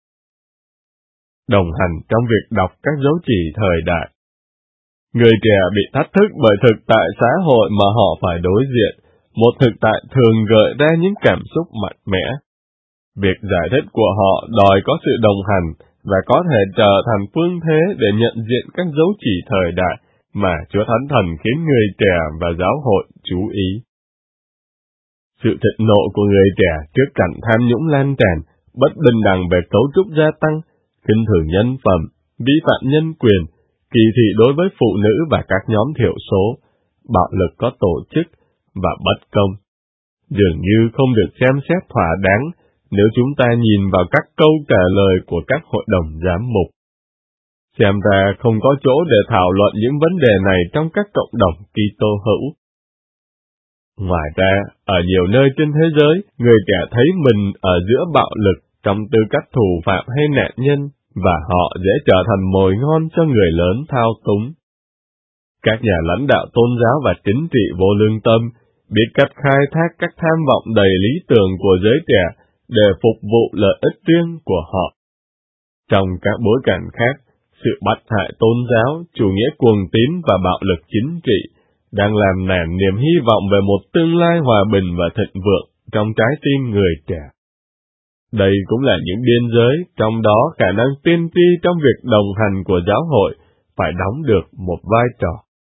Đồng hành trong việc đọc các dấu chỉ thời đại. Người trẻ bị thách thức bởi thực tại xã hội mà họ phải đối diện, một thực tại thường gợi ra những cảm xúc mạnh mẽ. Việc giải thích của họ đòi có sự đồng hành và có thể trở thành phương thế để nhận diện các dấu chỉ thời đại mà Chúa Thánh Thần khiến người trẻ và giáo hội chú ý. Sự thịnh nộ của người trẻ trước cảnh tham nhũng lan tràn, bất bình đẳng về cấu trúc gia tăng, khinh thường nhân phẩm, vi phạm nhân quyền, kỳ thị đối với phụ nữ và các nhóm thiểu số, bạo lực có tổ chức và bất công, dường như không được xem xét thỏa đáng nếu chúng ta nhìn vào các câu trả lời của các hội đồng giám mục. Xem ra không có chỗ để thảo luận những vấn đề này trong các cộng đồng Kitô hữu. Ngoài ra, ở nhiều nơi trên thế giới, người trẻ thấy mình ở giữa bạo lực trong tư cách thủ phạm hay nạn nhân, và họ dễ trở thành mồi ngon cho người lớn thao túng. Các nhà lãnh đạo tôn giáo và chính trị vô lương tâm biết cách khai thác các tham vọng đầy lý tưởng của giới trẻ để phục vụ lợi ích riêng của họ. Trong các bối cảnh khác, sự bắt hại tôn giáo, chủ nghĩa cuồng tín và bạo lực chính trị đang làm nản niềm hy vọng về một tương lai hòa bình và thịnh vượng trong trái tim người trẻ. Đây cũng là những biên giới, trong đó khả năng tiên tri trong việc đồng hành của giáo hội phải đóng được một vai trò.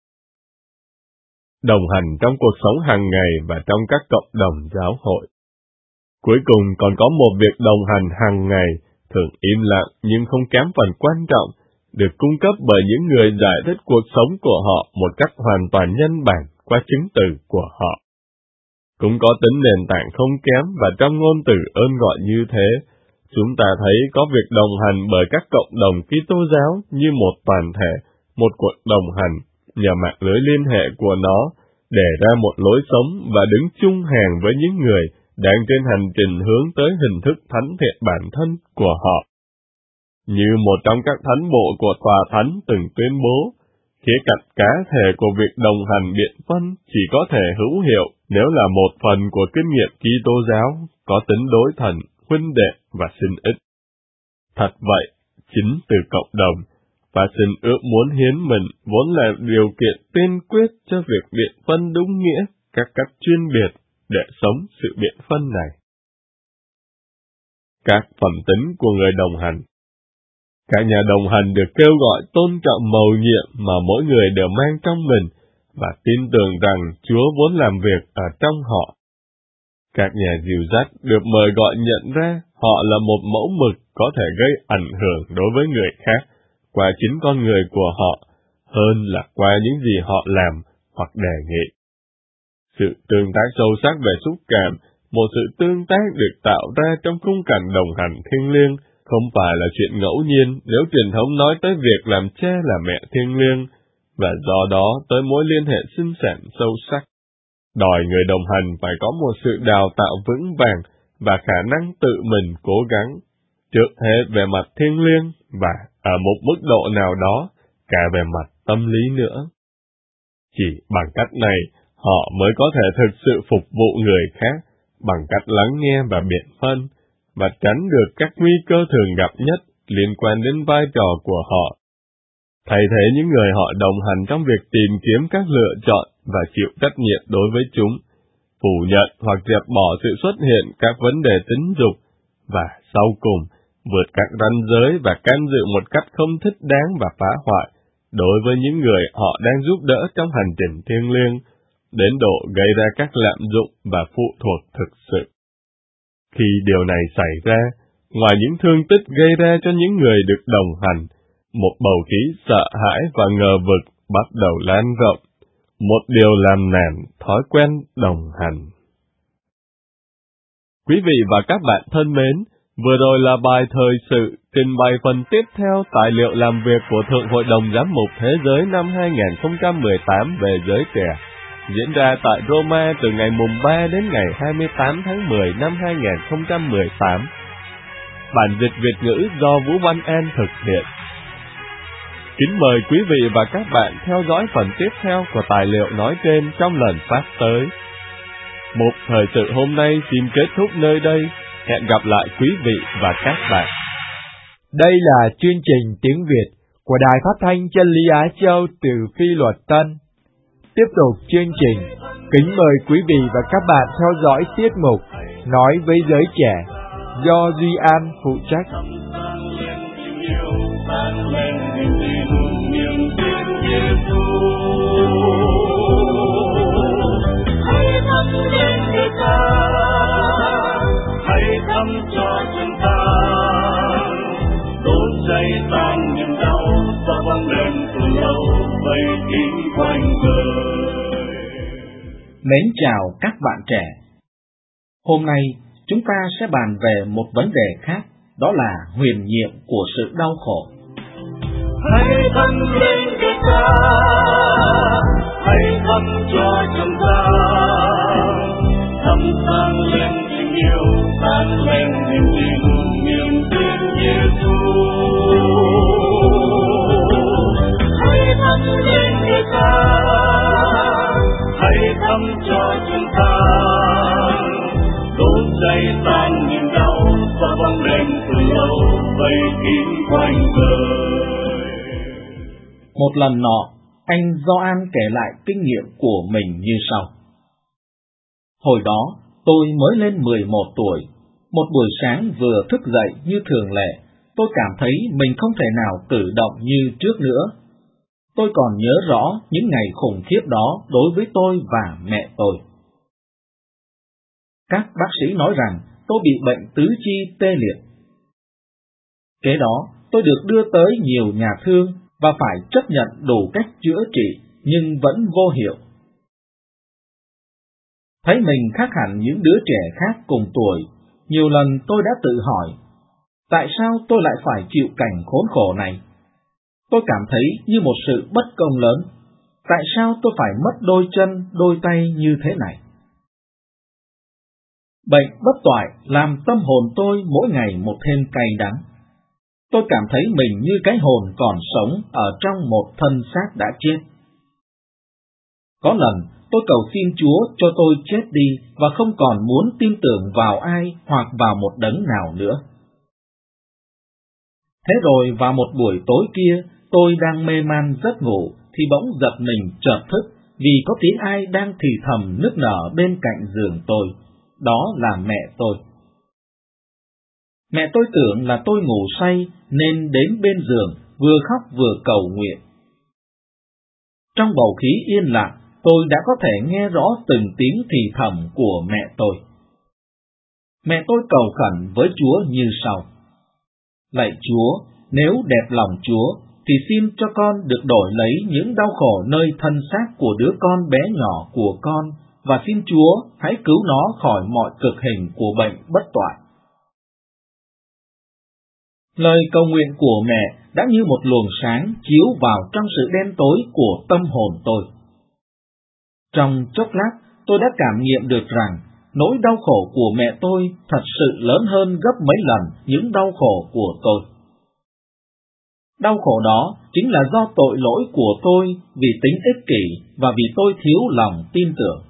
Đồng hành trong cuộc sống hàng ngày và trong các cộng đồng giáo hội. Cuối cùng còn có một việc đồng hành hàng ngày, thường im lặng nhưng không kém phần quan trọng, được cung cấp bởi những người giải thích cuộc sống của họ một cách hoàn toàn nhân bản qua chứng từ của họ. Cũng có tính nền tảng không kém, và trong ngôn từ ơn gọi như thế, chúng ta thấy có việc đồng hành bởi các cộng đồng Kitô giáo như một toàn thể, một cuộc đồng hành, nhờ mạng lưới liên hệ của nó, để ra một lối sống và đứng chung hàng với những người đang trên hành trình hướng tới hình thức thánh thiện bản thân của họ. Như một trong các thánh bộ của Tòa Thánh từng tuyên bố, khía cạnh cá thể của việc đồng hành biện phân chỉ có thể hữu hiệu nếu là một phần của kinh nghiệm Kitô giáo, có tính đối thần, huynh đệ và sinh ích. Thật vậy, chính từ cộng đồng, và sinh ước muốn hiến mình vốn là điều kiện tiên quyết cho việc biện phân đúng nghĩa các cách chuyên biệt để sống sự biện phân này. Các phẩm tính của người đồng hành. Các nhà đồng hành được kêu gọi tôn trọng mầu nhiệm mà mỗi người đều mang trong mình và tin tưởng rằng Chúa vốn làm việc ở trong họ. Các nhà dìu dắt được mời gọi nhận ra họ là một mẫu mực có thể gây ảnh hưởng đối với người khác qua chính con người của họ hơn là qua những gì họ làm hoặc đề nghị. Sự tương tác sâu sắc về xúc cảm, một sự tương tác được tạo ra trong khung cảnh đồng hành thiêng liêng, không phải là chuyện ngẫu nhiên nếu truyền thống nói tới việc làm cha là mẹ thiêng liêng, và do đó tới mối liên hệ sinh sản sâu sắc. Đòi người đồng hành phải có một sự đào tạo vững vàng và khả năng tự mình cố gắng, trước hết về mặt thiêng liêng và ở một mức độ nào đó cả về mặt tâm lý nữa. Chỉ bằng cách này, họ mới có thể thực sự phục vụ người khác bằng cách lắng nghe và biện phân, và tránh được các nguy cơ thường gặp nhất liên quan đến vai trò của họ. Thay thế những người họ đồng hành trong việc tìm kiếm các lựa chọn và chịu trách nhiệm đối với chúng, phủ nhận hoặc dẹp bỏ sự xuất hiện các vấn đề tính dục, và sau cùng, vượt các ranh giới và can dự một cách không thích đáng và phá hoại đối với những người họ đang giúp đỡ trong hành trình thiêng liêng, đến độ gây ra các lạm dụng và phụ thuộc thực sự. Khi điều này xảy ra, ngoài những thương tích gây ra cho những người được đồng hành, một bầu khí sợ hãi và ngờ vực bắt đầu lan rộng, một điều làm nản thói quen đồng hành. Quý vị và các bạn thân mến, vừa rồi là bài thời sự trình bày phần tiếp theo tài liệu làm việc của Thượng Hội đồng Giám mục Thế giới năm 2018 về giới trẻ, diễn ra tại Roma từ ngày mùng 3 đến ngày 28 tháng 10 năm 2018. Bản dịch Việt ngữ do Vũ Văn An thực hiện. Kính mời quý vị và các bạn theo dõi phần tiếp theo của tài liệu nói trên trong lần phát tới. Mục thời sự hôm nay xin kết thúc nơi đây. Hẹn gặp lại quý vị và các bạn. Đây là chương trình tiếng Việt của Đài Phát thanh Chân lý Á Châu từ Phi Luật Tân. Tiếp tục chương trình, kính mời quý vị và các bạn theo dõi tiết mục Nói với giới trẻ do Duy An phụ trách. Hãy thăm cho chúng ta đốt cháy tan niềm đau và bóng đêm từ lâu vây kín quanh đời. Mến chào các bạn trẻ. Hôm nay chúng ta sẽ bàn về một vấn đề khác, đó là huyền nhiệm của sự đau khổ. Hãy thăm lên cho ta, hãy thăm cho chúng ta, thăm sang lên tình yêu, sang lên niềm tin, niềm tin Giêsu. Hãy thăm lên cho ta, hãy thăm cho chúng ta, đốt cháy tan niềm đau và bóng đêm từ lâu vây kín quanh đời. Một lần nọ, anh Gioan kể lại kinh nghiệm của mình như sau. Hồi đó, tôi mới lên 11 tuổi. Một buổi sáng vừa thức dậy như thường lệ, tôi cảm thấy mình không thể nào cử động như trước nữa. Tôi còn nhớ rõ những ngày khủng khiếp đó đối với tôi và mẹ tôi. Các bác sĩ nói rằng tôi bị bệnh tứ chi tê liệt. Kế đó, tôi được đưa tới nhiều nhà thương và phải chấp nhận đủ cách chữa trị, nhưng vẫn vô hiệu. Thấy mình khác hẳn những đứa trẻ khác cùng tuổi, nhiều lần tôi đã tự hỏi, tại sao tôi lại phải chịu cảnh khốn khổ này? Tôi cảm thấy như một sự bất công lớn. Tại sao tôi phải mất đôi chân, đôi tay như thế này? Bệnh bất toại làm tâm hồn tôi mỗi ngày một thêm cay đắng. Tôi cảm thấy mình như cái hồn còn sống ở trong một thân xác đã chết. Có lần tôi cầu xin Chúa cho tôi chết đi và không còn muốn tin tưởng vào ai hoặc vào một đấng nào nữa. Thế rồi vào một buổi tối kia, tôi đang mê man giấc ngủ thì bỗng giật mình chợt thức vì có tiếng ai đang thì thầm nức nở bên cạnh giường tôi, đó là mẹ tôi. Mẹ tôi tưởng là tôi ngủ say nên đến bên giường vừa khóc vừa cầu nguyện. Trong bầu khí yên lặng, tôi đã có thể nghe rõ từng tiếng thì thầm của mẹ tôi. Mẹ tôi cầu khẩn với Chúa như sau: Lạy Chúa, nếu đẹp lòng Chúa, thì xin cho con được đổi lấy những đau khổ nơi thân xác của đứa con bé nhỏ của con, và xin Chúa hãy cứu nó khỏi mọi cực hình của bệnh bất toại. Lời cầu nguyện của mẹ đã như một luồng sáng chiếu vào trong sự đen tối của tâm hồn tôi. Trong chốc lát, tôi đã cảm nghiệm được rằng nỗi đau khổ của mẹ tôi thật sự lớn hơn gấp mấy lần những đau khổ của tôi. Đau khổ đó chính là do tội lỗi của tôi vì tính ích kỷ và vì tôi thiếu lòng tin tưởng.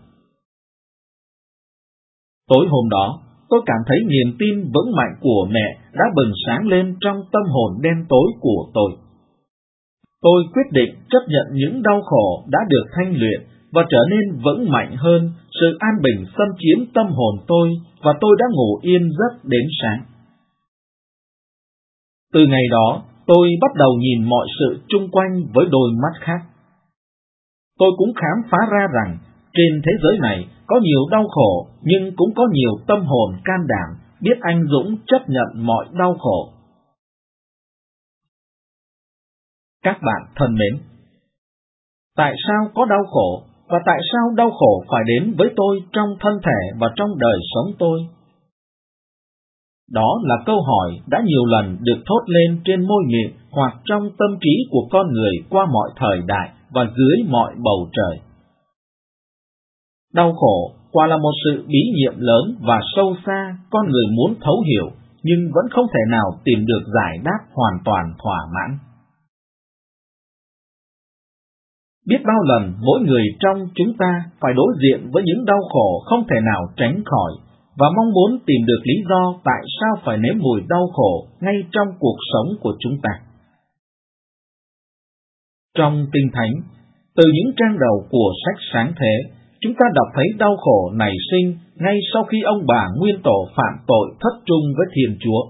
Tối hôm đó, tôi cảm thấy niềm tin vững mạnh của mẹ đã bừng sáng lên trong tâm hồn đen tối của tôi. Tôi quyết định chấp nhận những đau khổ đã được thanh luyện và trở nên vững mạnh hơn. Sự an bình xâm chiếm tâm hồn tôi và tôi đã ngủ yên giấc đến sáng. Từ ngày đó, tôi bắt đầu nhìn mọi sự chung quanh với đôi mắt khác. Tôi cũng khám phá ra rằng trên thế giới này có nhiều đau khổ, nhưng cũng có nhiều tâm hồn can đảm, biết anh dũng chấp nhận mọi đau khổ. Các bạn thân mến, tại sao có đau khổ, và tại sao đau khổ phải đến với tôi trong thân thể và trong đời sống tôi? Đó là câu hỏi đã nhiều lần được thốt lên trên môi miệng hoặc trong tâm trí của con người qua mọi thời đại và dưới mọi bầu trời. Đau khổ quả là một sự bí nhiệm lớn và sâu xa con người muốn thấu hiểu, nhưng vẫn không thể nào tìm được giải đáp hoàn toàn thỏa mãn. Biết bao lần mỗi người trong chúng ta phải đối diện với những đau khổ không thể nào tránh khỏi, và mong muốn tìm được lý do tại sao phải nếm mùi đau khổ ngay trong cuộc sống của chúng ta. Trong Kinh Thánh, từ những trang đầu của sách Sáng Thế, chúng ta đọc thấy đau khổ nảy sinh ngay sau khi ông bà nguyên tổ phạm tội thất trung với Thiên Chúa.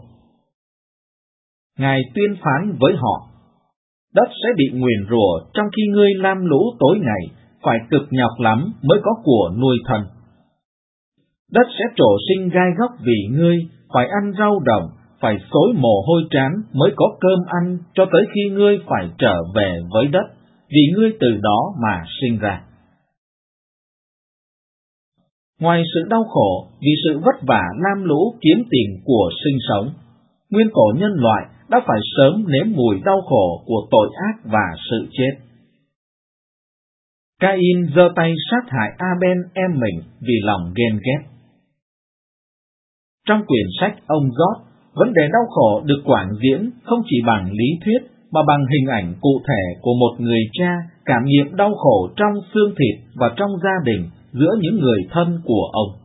Ngài tuyên phán với họ: đất sẽ bị nguyền rủa trong khi ngươi lam lũ tối ngày, phải cực nhọc lắm mới có của nuôi thân. Đất sẽ trổ sinh gai góc vì ngươi, phải ăn rau đồng, phải xối mồ hôi trán mới có cơm ăn, cho tới khi ngươi phải trở về với đất, vì ngươi từ đó mà sinh ra. Ngoài sự đau khổ vì sự vất vả lam lũ kiếm tìm của sinh sống, nguyên cổ nhân loại đã phải sớm nếm mùi đau khổ của tội ác và sự chết. Cain giơ tay sát hại Abel em mình vì lòng ghen ghét. Trong quyển sách ông Giót, vấn đề đau khổ được quảng diễn không chỉ bằng lý thuyết mà bằng hình ảnh cụ thể của một người cha cảm nghiệm đau khổ trong xương thịt và trong gia đình giữa những người thân của ông.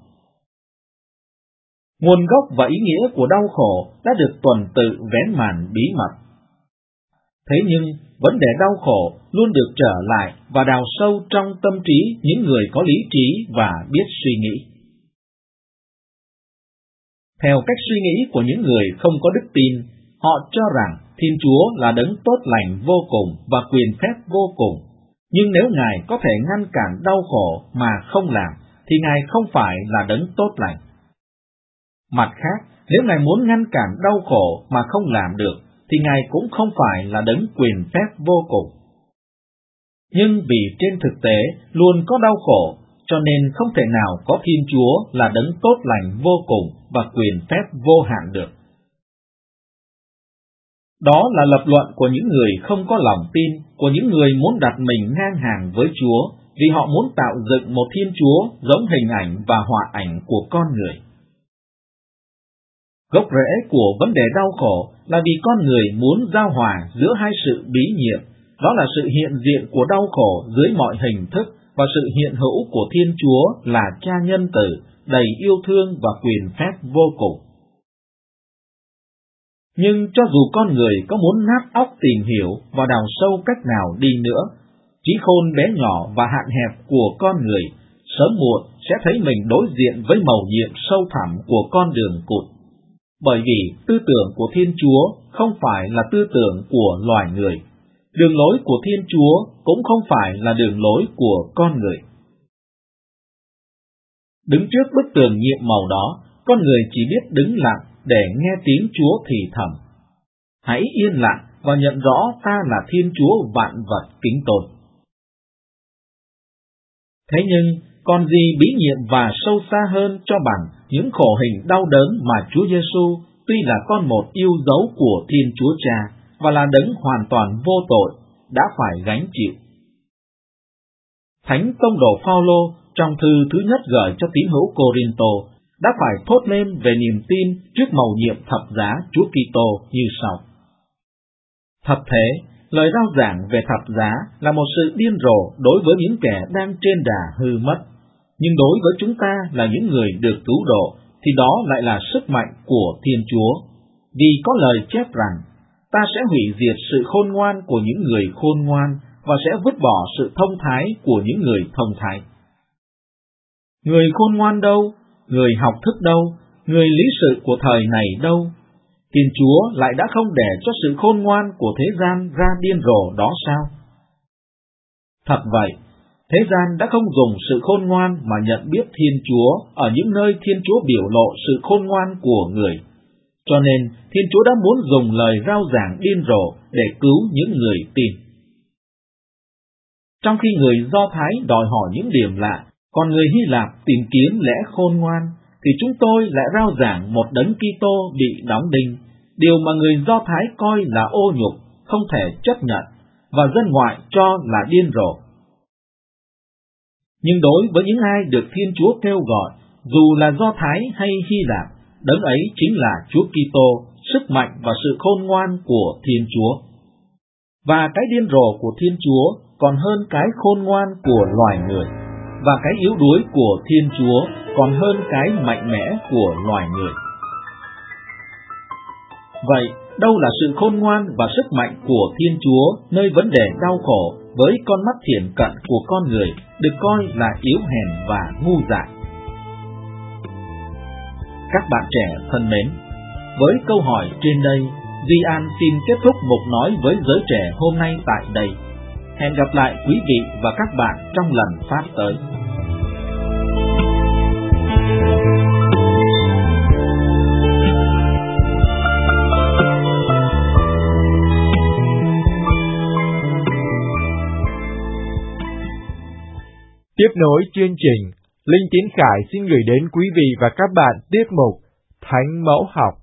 Nguồn gốc và ý nghĩa của đau khổ đã được tuần tự vén màn bí mật. Thế nhưng, vấn đề đau khổ luôn được trở lại và đào sâu trong tâm trí những người có lý trí và biết suy nghĩ. Theo cách suy nghĩ của những người không có đức tin, họ cho rằng Thiên Chúa là đấng tốt lành vô cùng và quyền phép vô cùng. Nhưng nếu Ngài có thể ngăn cản đau khổ mà không làm, thì Ngài không phải là đấng tốt lành. Mặt khác, nếu Ngài muốn ngăn cản đau khổ mà không làm được, thì Ngài cũng không phải là đấng quyền phép vô cùng. Nhưng vì trên thực tế luôn có đau khổ, cho nên không thể nào có Thiên Chúa là đấng tốt lành vô cùng và quyền phép vô hạn được. Đó là lập luận của những người không có lòng tin, của những người muốn đặt mình ngang hàng với Chúa, vì họ muốn tạo dựng một Thiên Chúa giống hình ảnh và họa ảnh của con người. Gốc rễ của vấn đề đau khổ là vì con người muốn giao hòa giữa hai sự bí nhiệm, đó là sự hiện diện của đau khổ dưới mọi hình thức và sự hiện hữu của Thiên Chúa là Cha nhân từ, đầy yêu thương và quyền phép vô cùng. Nhưng cho dù con người có muốn nát óc tìm hiểu và đào sâu cách nào đi nữa, Trí khôn bé nhỏ và hạn hẹp của con người sớm muộn sẽ thấy mình đối diện với mầu nhiệm sâu thẳm của con đường cụt. Bởi vì tư tưởng của Thiên Chúa không phải là tư tưởng của loài người. Đường lối của Thiên Chúa cũng không phải là đường lối của con người. Đứng trước bức tường nhiệm màu đó, con người chỉ biết đứng lặng để nghe tiếng Chúa thì thầm. Hãy yên lặng và nhận rõ ta là Thiên Chúa vạn vật kính tôn. Thế nhưng, còn gì bí nhiệm và sâu xa hơn cho bằng những khổ hình đau đớn mà Chúa Giêsu tuy là con một yêu dấu của Thiên Chúa Cha và là đấng hoàn toàn vô tội đã phải gánh chịu. Thánh tông đồ Phaolô trong thư thứ nhất gửi cho tín hữu Cô-rinh-tô đã phải thốt lên về niềm tin trước mầu nhiệm thập giá Chúa Kitô như sau: Thật thế, lời rao giảng về thập giá là một sự điên rồ đối với những kẻ đang trên đà hư mất, nhưng đối với chúng ta là những người được cứu độ thì đó lại là sức mạnh của Thiên Chúa. Vì có lời chép rằng, ta sẽ hủy diệt sự khôn ngoan của những người khôn ngoan và sẽ vứt bỏ sự thông thái của những người thông thái. Người khôn ngoan đâu? Người học thức đâu? Người lý sự của thời này đâu? Thiên Chúa lại đã không để cho sự khôn ngoan của thế gian ra điên rồ đó sao? Thật vậy, thế gian đã không dùng sự khôn ngoan mà nhận biết Thiên Chúa ở những nơi Thiên Chúa biểu lộ sự khôn ngoan của người. Cho nên, Thiên Chúa đã muốn dùng lời rao giảng điên rồ để cứu những người tin. Trong khi người Do Thái đòi hỏi những điểm lạ, còn người Hy Lạp tìm kiếm lẽ khôn ngoan, thì chúng tôi lại rao giảng một đấng Kitô bị đóng đinh, điều mà người Do Thái coi là ô nhục, không thể chấp nhận, và dân ngoại cho là điên rồ. Nhưng đối với những ai được Thiên Chúa kêu gọi, dù là Do Thái hay Hy Lạp, đấng ấy chính là Chúa Kitô, sức mạnh và sự khôn ngoan của Thiên Chúa. Và cái điên rồ của Thiên Chúa còn hơn cái khôn ngoan của loài người, và cái yếu đuối của Thiên Chúa còn hơn cái mạnh mẽ của loài người. Vậy, đâu là sự khôn ngoan và sức mạnh của Thiên Chúa nơi vấn đề đau khổ với con mắt thiển cận của con người được coi là yếu hèn và ngu dại? Các bạn trẻ thân mến, với câu hỏi trên đây, Duy An xin kết thúc mục nói với giới trẻ hôm nay tại đây. Hẹn gặp lại quý vị và các bạn trong lần phát tới. Tiếp nối chương trình, Linh Tiến Khải xin gửi đến quý vị và các bạn tiết mục Thánh Mẫu Học.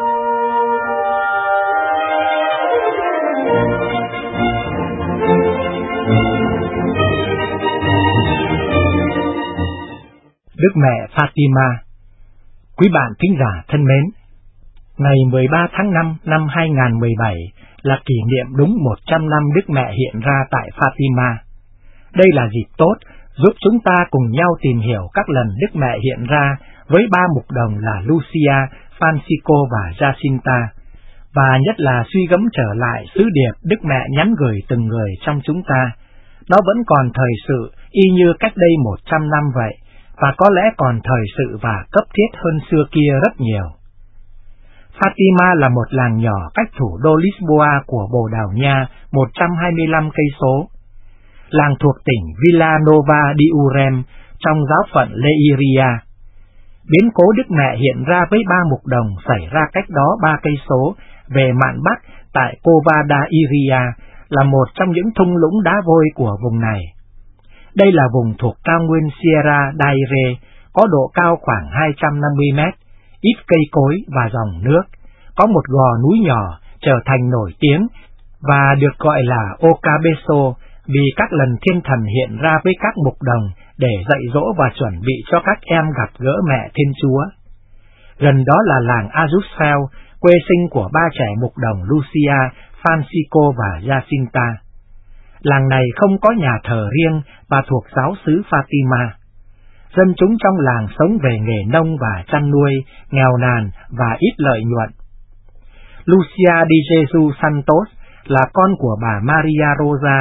Đức Mẹ Fatima. Quý bạn thính giả thân mến, ngày 13 tháng 5 năm 2017 là kỷ niệm đúng 100 năm Đức Mẹ hiện ra tại Fatima. Đây là dịp tốt giúp chúng ta cùng nhau tìm hiểu các lần Đức Mẹ hiện ra với ba mục đồng là Lucia, Francisco và Jacinta, và nhất là suy gẫm trở lại sứ điệp Đức Mẹ nhắn gửi từng người trong chúng ta. Nó vẫn còn thời sự y như cách đây 100 năm vậy, và có lẽ còn thời sự và cấp thiết hơn xưa kia rất nhiều. Fatima là một làng nhỏ cách thủ đô Lisboa của Bồ Đào Nha 125 cây số. Làng thuộc tỉnh Villanova di Urem trong giáo phận Leiria. Biến cố Đức Mẹ hiện ra với ba mục đồng xảy ra cách đó 3 cây số về mạn Bắc tại Cova da Iria là một trong những thung lũng đá vôi của vùng này. Đây là vùng thuộc cao nguyên Sierra Daire, có độ cao khoảng 250 mét, ít cây cối và dòng nước, có một gò núi nhỏ trở thành nổi tiếng và được gọi là Ocabeso vì các lần thiên thần hiện ra với các mục đồng để dạy dỗ và chuẩn bị cho các em gặp gỡ mẹ Thiên Chúa. Gần đó là làng Ajusfel, quê sinh của ba trẻ mục đồng Lucia, Francisco và Jacinta. Làng này không có nhà thờ riêng và thuộc giáo xứ Fatima. Dân chúng trong làng sống về nghề nông và chăn nuôi, nghèo nàn và ít lợi nhuận. Lucia de Jesus Santos là con của bà Maria Rosa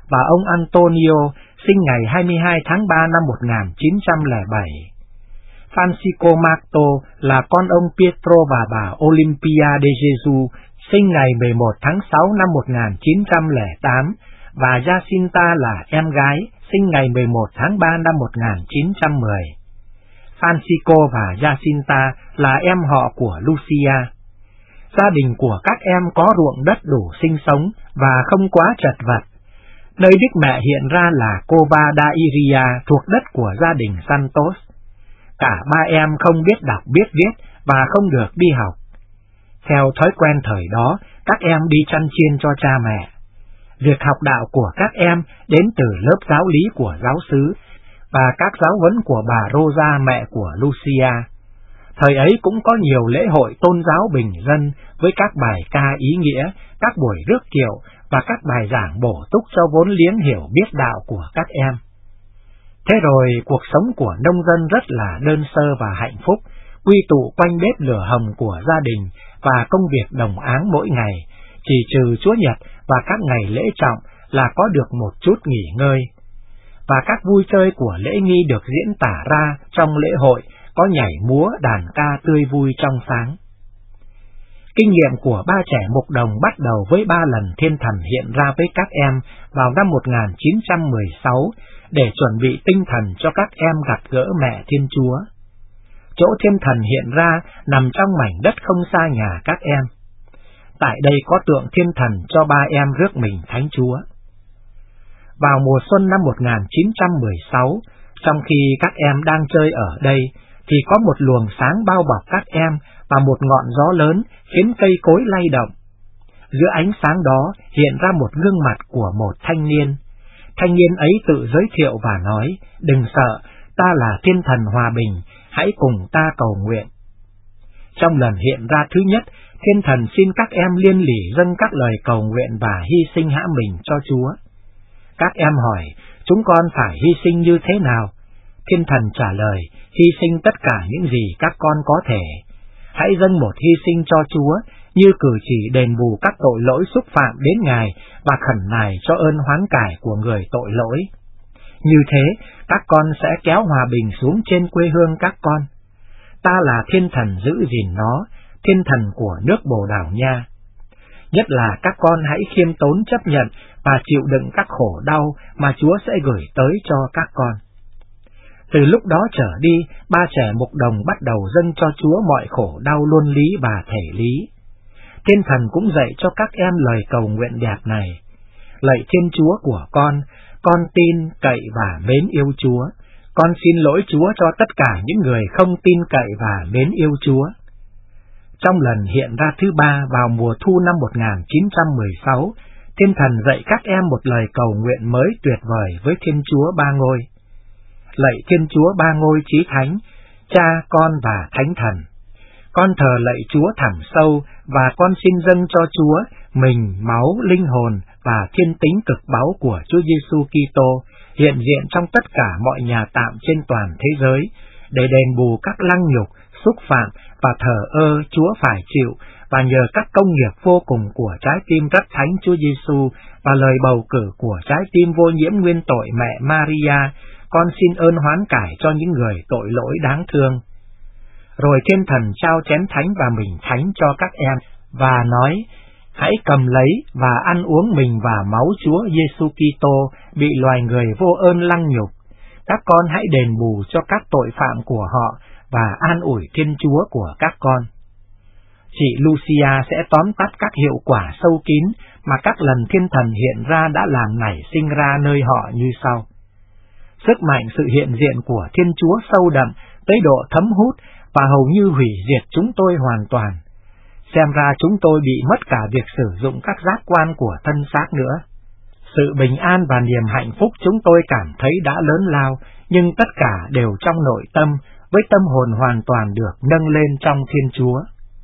và ông Antonio, sinh ngày 22 tháng 3 năm 1907. Francisco Marto là con ông Pietro và bà Olympia de Jesus, sinh ngày 11 tháng 6 năm 1908, và Jacinta là em gái, sinh ngày 11 tháng 3 năm 1910. Francisco và Jacinta là em họ của Lucia. Gia đình của các em có ruộng đất đủ sinh sống và không quá chật vật. Nơi Đức Mẹ hiện ra là Cova da Iria thuộc đất của gia đình Santos. Cả ba em không biết đọc biết viết và không được đi học. Theo thói quen thời đó, các em đi chăn chiên cho cha mẹ. Việc học đạo của các em đến từ lớp giáo lý của giáo xứ và các giáo huấn của bà Rosa, mẹ của Lucia. Thời ấy cũng có nhiều lễ hội tôn giáo bình dân với các bài ca ý nghĩa, các buổi rước kiệu và các bài giảng bổ túc cho vốn liếng hiểu biết đạo của các em. Thế rồi cuộc sống của nông dân rất là đơn sơ và hạnh phúc, quy tụ quanh bếp lửa hồng của gia đình và công việc đồng áng mỗi ngày, chỉ trừ Chúa Nhật và các ngày lễ trọng là có được một chút nghỉ ngơi. Và các vui chơi của lễ nghi được diễn tả ra trong lễ hội, có nhảy múa, đàn ca tươi vui trong sáng. Kinh nghiệm của ba trẻ mục đồng bắt đầu với 3 lần thiên thần hiện ra với các em vào năm 1916 để chuẩn bị tinh thần cho các em gặp gỡ mẹ Thiên Chúa. Chỗ thiên thần hiện ra nằm trong mảnh đất không xa nhà các em. Tại đây có tượng thiên thần cho ba em rước mình Thánh Chúa. Vào mùa xuân năm 1916, trong khi các em đang chơi ở đây, thì có một luồng sáng bao bọc các em và một ngọn gió lớn khiến cây cối lay động. Giữa ánh sáng đó hiện ra một gương mặt của một thanh niên. Thanh niên ấy tự giới thiệu và nói, đừng sợ, ta là thiên thần hòa bình, hãy cùng ta cầu nguyện. Trong lần hiện ra thứ nhất, thiên thần xin các em liên lỉ dâng các lời cầu nguyện và hy sinh hã mình cho Chúa. Các em hỏi, chúng con phải hy sinh như thế nào? Thiên thần trả lời, hy sinh tất cả những gì các con có thể. Hãy dâng một hy sinh cho Chúa, như cử chỉ đền bù các tội lỗi xúc phạm đến Ngài và khẩn nài cho ơn hoán cải của người tội lỗi. Như thế, các con sẽ kéo hòa bình xuống trên quê hương các con. Ta là thiên thần giữ gìn nó, thiên thần của nước Bồ Đào Nha. Nhất là các con hãy khiêm tốn chấp nhận và chịu đựng các khổ đau mà Chúa sẽ gửi tới cho các con. Từ lúc đó trở đi, ba trẻ mục đồng bắt đầu dâng cho Chúa mọi khổ đau luân lý và thể lý. Thiên thần cũng dạy cho các em lời cầu nguyện đẹp này. Lạy Thiên Chúa của con tin, cậy và mến yêu Chúa. Con xin lỗi Chúa cho tất cả những người không tin cậy và mến yêu Chúa. Trong lần hiện ra thứ 3 vào mùa thu năm 1916, thiên thần dạy các em một lời cầu nguyện mới tuyệt vời với Thiên Chúa Ba Ngôi. Lạy Thiên Chúa Ba Ngôi Chí Thánh, Cha, Con và Thánh Thần. Con thờ lạy Chúa thẳm sâu và con xin dâng cho Chúa mình, máu, linh hồn và thiên tính cực báu của Chúa Giêsu Kitô hiện diện trong tất cả mọi nhà tạm trên toàn thế giới để đền bù các lăng nhục, xúc phạm và thờ ơ Chúa phải chịu, và nhờ các công nghiệp vô cùng của trái tim rất thánh Chúa Giêsu và lời bầu cử của trái tim vô nhiễm nguyên tội mẹ Maria, con xin ơn hoán cải cho những người tội lỗi đáng thương. Rồi thiên thần trao chén thánh và mình thánh cho các em và nói, hãy cầm lấy và ăn uống mình và máu Chúa Giêsu Kitô bị loài người vô ơn lăng nhục. Các con hãy đền bù cho các tội phạm của họ và an ủi Thiên Chúa của các con. Chị Lucia sẽ tóm tắt các hiệu quả sâu kín mà các lần thiên thần hiện ra đã làm nảy sinh ra nơi họ như sau. Sức mạnh sự hiện diện của Thiên Chúa sâu đậm tới độ thấm hút và hầu như hủy diệt chúng tôi hoàn toàn. Xem ra chúng tôi bị mất cả việc sử dụng các giác quan của thân xác nữa. Sự bình an và niềm hạnh phúc chúng tôi cảm thấy đã lớn lao, nhưng tất cả đều trong nội tâm, với tâm hồn hoàn toàn được nâng lên trong Thiên Chúa.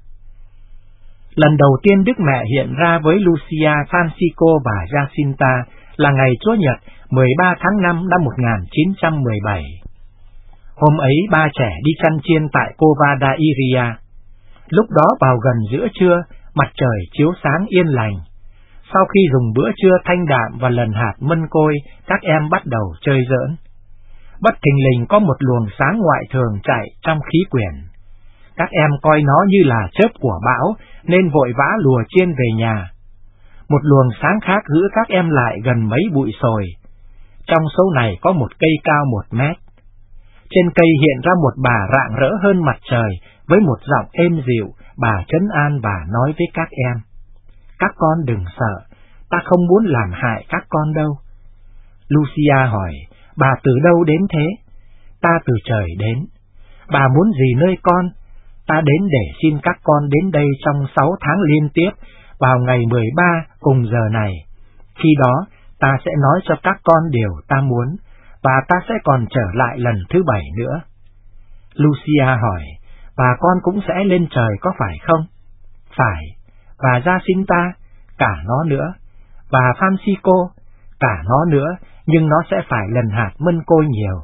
Lần đầu tiên Đức Mẹ hiện ra với Lucia, Francisco và Jacinta là ngày Chúa Nhật 13 tháng 5 năm 1917. Hôm ấy ba trẻ đi chăn chiên tại Cova da Iria. Lúc đó vào gần giữa trưa, mặt trời chiếu sáng yên lành. Sau khi dùng bữa trưa thanh đạm và lần hạt mân côi, các em bắt đầu chơi giỡn. Bất thình lình có một luồng sáng ngoại thường chạy trong khí quyển. Các em coi nó như là chớp của bão, nên vội vã lùa chiên về nhà. Một luồng sáng khác giữ các em lại gần mấy bụi sồi. Trong số này có một cây cao 1 mét. Trên cây hiện ra một bà rạng rỡ hơn mặt trời, với một giọng êm dịu, bà trấn an và nói với các em: "Các con đừng sợ, ta không muốn làm hại các con đâu." Lucia hỏi: "Bà từ đâu đến thế?" "Ta từ trời đến." "Bà muốn gì nơi con?" "Ta đến để xin các con đến đây trong 6 tháng liên tiếp, vào ngày 13 cùng giờ này. Khi đó, ta sẽ nói cho các con điều ta muốn, và ta sẽ còn trở lại lần thứ 7 nữa." Lucia hỏi: "Và con cũng sẽ lên trời có phải không?" "Phải." "Và Jacinta?" "Cả nó nữa." "Và Francisco?" "Cả nó nữa, nhưng nó sẽ phải lần hạt mân côi nhiều."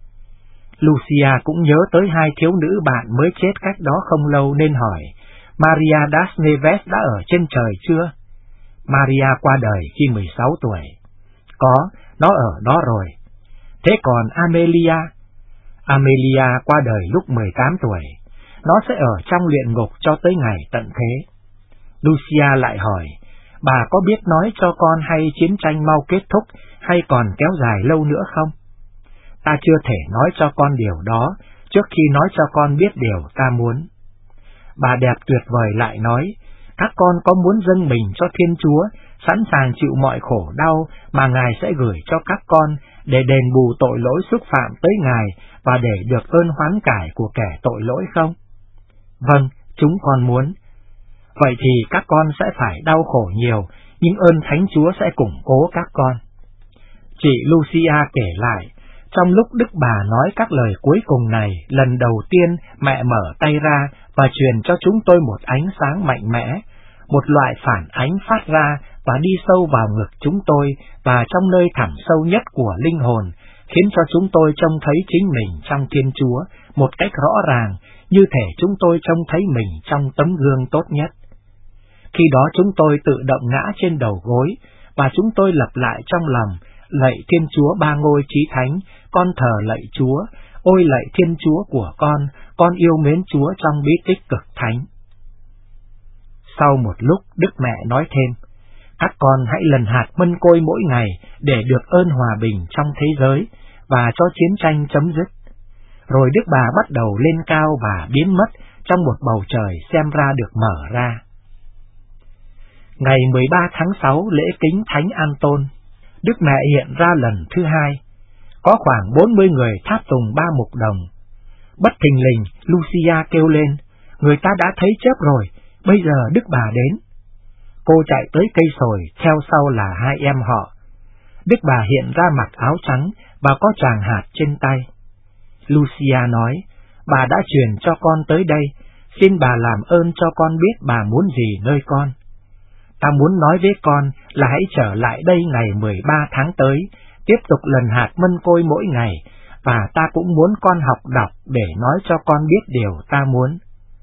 Lucia cũng nhớ tới 2 thiếu nữ bạn mới chết cách đó không lâu nên hỏi: "Maria das Neves đã ở trên trời chưa?" "Maria qua đời khi 16 tuổi. "Có, nó ở đó rồi." "Thế còn Amelia?" "Amelia qua đời lúc 18 tuổi. Nó sẽ ở trong luyện ngục cho tới ngày tận thế." Lucia lại hỏi: "Bà có biết nói cho con hay chiến tranh mau kết thúc hay còn kéo dài lâu nữa không?" "Ta chưa thể nói cho con điều đó trước khi nói cho con biết điều ta muốn." Bà đẹp tuyệt vời lại nói: "Các con có muốn dâng mình cho Thiên Chúa, sẵn sàng chịu mọi khổ đau mà Ngài sẽ gửi cho các con để đền bù tội lỗi xúc phạm tới Ngài và để được ơn hoán cải của kẻ tội lỗi không?" "Vâng, chúng con muốn." "Vậy thì các con sẽ phải đau khổ nhiều, nhưng ơn Thánh Chúa sẽ củng cố các con." Chị Lucia kể lại, trong lúc Đức Bà nói các lời cuối cùng này, lần đầu tiên mẹ mở tay ra và truyền cho chúng tôi một ánh sáng mạnh mẽ, một loại phản ánh phát ra và đi sâu vào ngực chúng tôi và trong nơi thẳm sâu nhất của linh hồn, khiến cho chúng tôi trông thấy chính mình trong Thiên Chúa một cách rõ ràng, như thể chúng tôi trông thấy mình trong tấm gương tốt nhất. Khi đó chúng tôi tự động ngã trên đầu gối, và chúng tôi lặp lại trong lòng: "Lạy Thiên Chúa Ba Ngôi Chí Thánh, con thờ lạy Chúa, ôi lạy Thiên Chúa của con yêu mến Chúa trong bí tích cực thánh." Sau một lúc, Đức Mẹ nói thêm: "Các con hãy lần hạt mân côi mỗi ngày để được ơn hòa bình trong thế giới và cho chiến tranh chấm dứt." Rồi Đức Bà bắt đầu lên cao và biến mất trong một bầu trời xem ra được mở ra. Ngày 13 tháng 6 lễ kính Thánh An-tôn, Đức Mẹ hiện ra lần thứ 2. Có khoảng 40 người tháp tùng 3 mục đồng. Bất thình lình, Lucia kêu lên: "Người ta đã thấy chớp rồi, bây giờ Đức Bà đến." Cô chạy tới cây sồi, theo sau là 2 em họ. Đức Bà hiện ra mặc áo trắng và có tràng hạt trên tay. Lucia nói: "Bà đã truyền cho con tới đây, xin bà làm ơn cho con biết bà muốn gì nơi con. Ta muốn nói với con là hãy trở lại đây ngày 13 tháng tới, tiếp tục lần hạt mân côi mỗi ngày, và ta cũng muốn con học đọc để nói cho con biết điều ta muốn."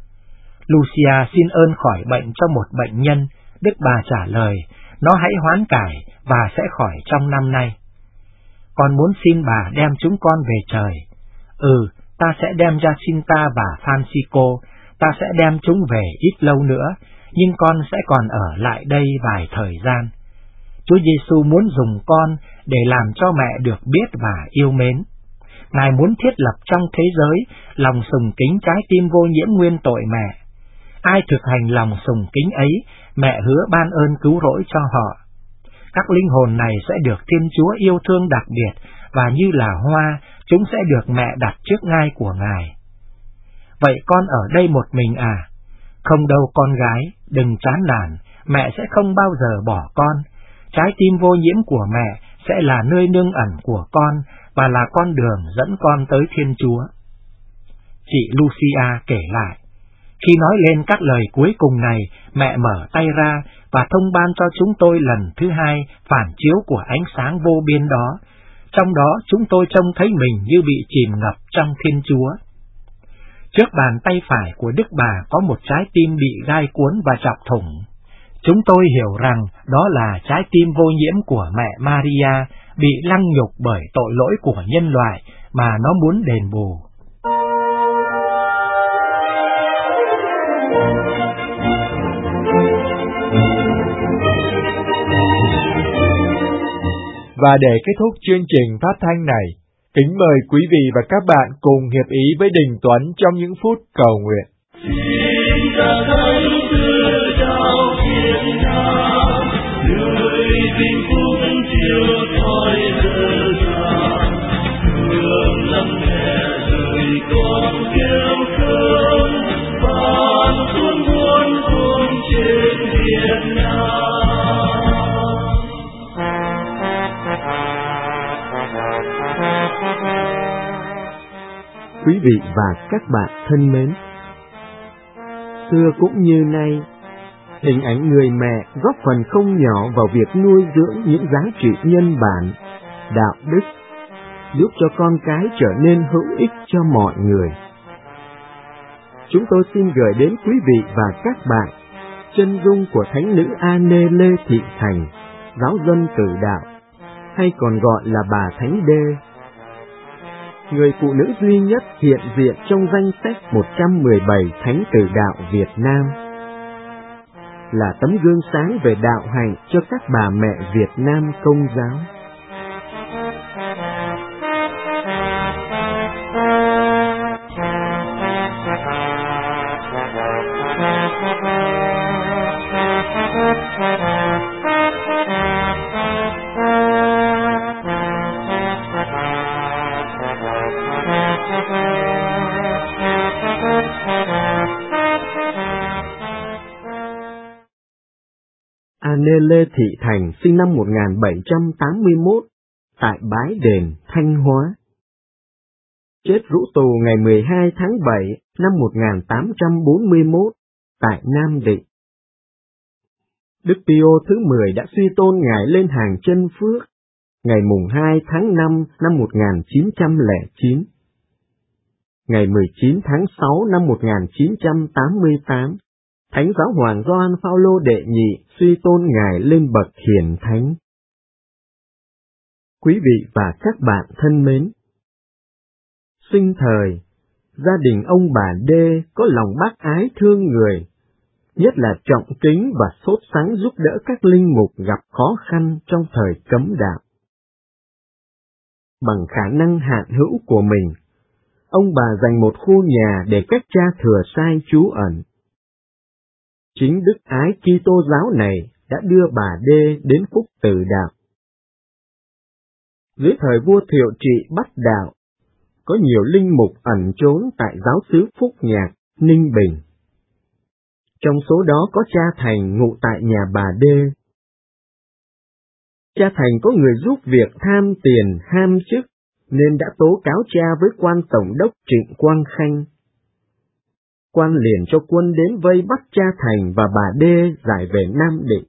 Lucia xin ơn khỏi bệnh cho một bệnh nhân. Đức Bà trả lời: "Nó hãy hoán cải và sẽ khỏi trong năm nay." "Con muốn xin bà đem chúng con về trời." Ta sẽ đem Jacinta và Francisco, ta sẽ đem chúng về ít lâu nữa, nhưng con sẽ còn ở lại đây vài thời gian. Chúa Giêsu muốn dùng con để làm cho mẹ được biết và yêu mến. Ngài muốn thiết lập trong thế giới lòng sùng kính trái tim vô nhiễm nguyên tội mẹ. Ai thực hành lòng sùng kính ấy, mẹ hứa ban ơn cứu rỗi cho họ. Các linh hồn này sẽ được Thiên Chúa yêu thương đặc biệt, và như là hoa, chúng sẽ được mẹ đặt trước ngai của Ngài. Vậy con ở đây một mình à? Không đâu con gái, đừng chán nản, mẹ sẽ không bao giờ bỏ con. Trái tim vô nhiễm của mẹ sẽ là nơi nương ẩn của con và là con đường dẫn con tới Thiên Chúa. Chị Lucia kể lại, khi nói lên các lời cuối cùng này, mẹ mở tay ra và thông ban cho chúng tôi lần thứ 2 phản chiếu của ánh sáng vô biên đó. Trong đó chúng tôi trông thấy mình như bị chìm ngập trong Thiên Chúa. Trước bàn tay phải của Đức Bà có một trái tim bị gai cuốn và chọc thủng. Chúng tôi hiểu rằng đó là trái tim vô nhiễm của mẹ Maria bị lăng nhục bởi tội lỗi của nhân loại mà nó muốn đền bù. Và để kết thúc chương trình phát thanh này, kính mời quý vị và các bạn cùng hiệp ý với Đình Tuấn trong những phút cầu nguyện. Xin ta thánh từ trao Việt Nam, người vinh phúc chiều soi dở dàng, thương lắm mẹ đời con kêu cơn, ban xuống muôn vùng trên Việt Nam. Quý vị và các bạn thân mến, xưa cũng như nay, hình ảnh người mẹ góp phần không nhỏ vào việc nuôi dưỡng những giá trị nhân bản, đạo đức, giúp cho con cái trở nên hữu ích cho mọi người. Chúng tôi xin gửi đến quý vị và các bạn chân dung của Thánh nữ Anê Lê Thị Thành, giáo dân Tử Đạo, hay còn gọi là bà Thánh Đê, người phụ nữ duy nhất hiện diện trong danh sách 117 Thánh Tử Đạo Việt Nam, là tấm gương sáng về đạo hạnh cho các bà mẹ Việt Nam Công giáo. Anê Lê Thị Thành sinh năm 1781 tại Bái Đền, Thanh Hóa. Chết rũ tù ngày 12 tháng 7 năm 1841 tại Nam Định. Đức Pio thứ 10 đã suy tôn Ngài lên hàng chân phước ngày mùng 2 tháng 5 năm 1909. Ngày 19 tháng 6 năm 1988, Thánh giáo hoàng Gioan Phaolô đệ nhị suy tôn Ngài lên bậc hiển thánh. Quý vị và các bạn thân mến, sinh thời, gia đình ông bà Đê có lòng bác ái thương người, nhất là trọng kính và sốt sắng giúp đỡ các linh mục gặp khó khăn trong thời cấm đạo. Bằng khả năng hạn hữu của mình, ông bà dành một khu nhà để các cha thừa sai trú ẩn. Chính đức ái Kitô giáo này đã đưa bà Đê đến phúc Tử Đạo. Dưới thời vua Thiệu Trị Bắt Đạo, có nhiều linh mục ẩn trốn tại giáo xứ Phúc Nhạc, Ninh Bình. Trong số đó có cha Thành ngụ tại nhà bà Đê. Cha Thành có người giúp việc tham tiền, ham chức, nên đã tố cáo cha với quan tổng đốc Trịnh Quang Khanh. Quan liền cho quân đến vây bắt cha Thành và bà Đê giải về Nam Định.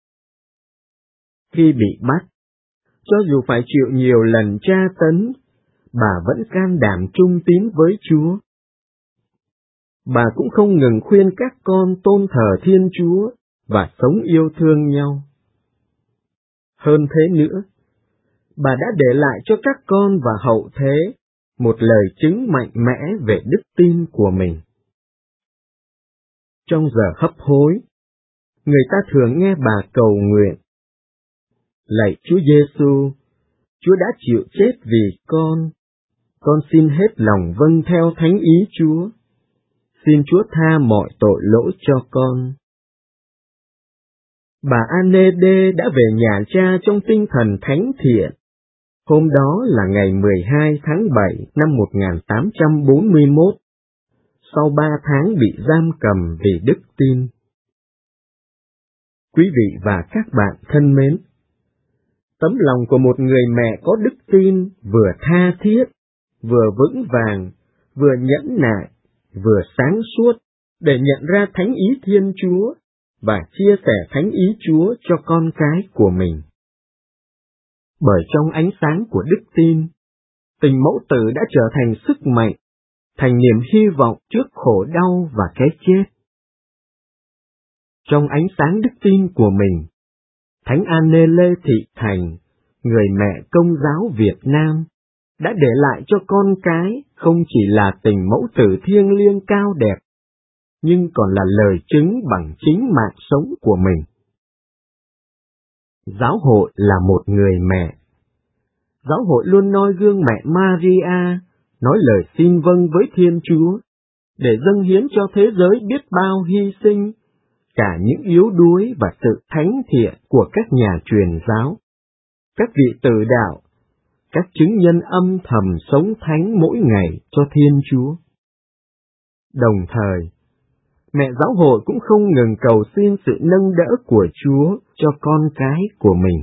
Khi bị bắt, cho dù phải chịu nhiều lần tra tấn, bà vẫn can đảm trung tín với Chúa. Bà cũng không ngừng khuyên các con tôn thờ Thiên Chúa và sống yêu thương nhau. Hơn thế nữa, bà đã để lại cho các con và hậu thế một lời chứng mạnh mẽ về đức tin của mình. Trong giờ hấp hối, người ta thường nghe bà cầu nguyện: Lạy Chúa Giêsu, Chúa đã chịu chết vì con xin hết lòng vâng theo thánh ý Chúa. Xin Chúa tha mọi tội lỗi cho con. Bà Anê Đê đã về nhà cha trong tinh thần thánh thiện. Hôm đó là ngày 12 tháng 7 năm 1841, sau 3 tháng bị giam cầm vì đức tin. Quý vị và các bạn thân mến, tấm lòng của một người mẹ có đức tin vừa tha thiết, vừa vững vàng, vừa nhẫn nại, vừa sáng suốt để nhận ra thánh ý Thiên Chúa và chia sẻ thánh ý Chúa cho con cái của mình. Bởi trong ánh sáng của đức tin, tình mẫu tử đã trở thành sức mạnh, thành niềm hy vọng trước khổ đau và cái chết. trong ánh sáng đức tin của mình. Thánh Anne Lê Thị Thành, người mẹ Công giáo Việt Nam, đã để lại cho con cái không chỉ là tình mẫu tử thiêng liêng cao đẹp, nhưng còn là lời chứng bằng chính mạng sống của mình. Giáo hội là một người mẹ. Giáo hội luôn noi gương mẹ Maria, nói lời xin vâng với Thiên Chúa, để dâng hiến cho thế giới biết bao hy sinh, cả những yếu đuối và sự thánh thiện của các nhà truyền giáo, các vị tử đạo, các chứng nhân âm thầm sống thánh mỗi ngày cho Thiên Chúa. Đồng thời, mẹ giáo hội cũng không ngừng cầu xin sự nâng đỡ của Chúa cho con cái của mình.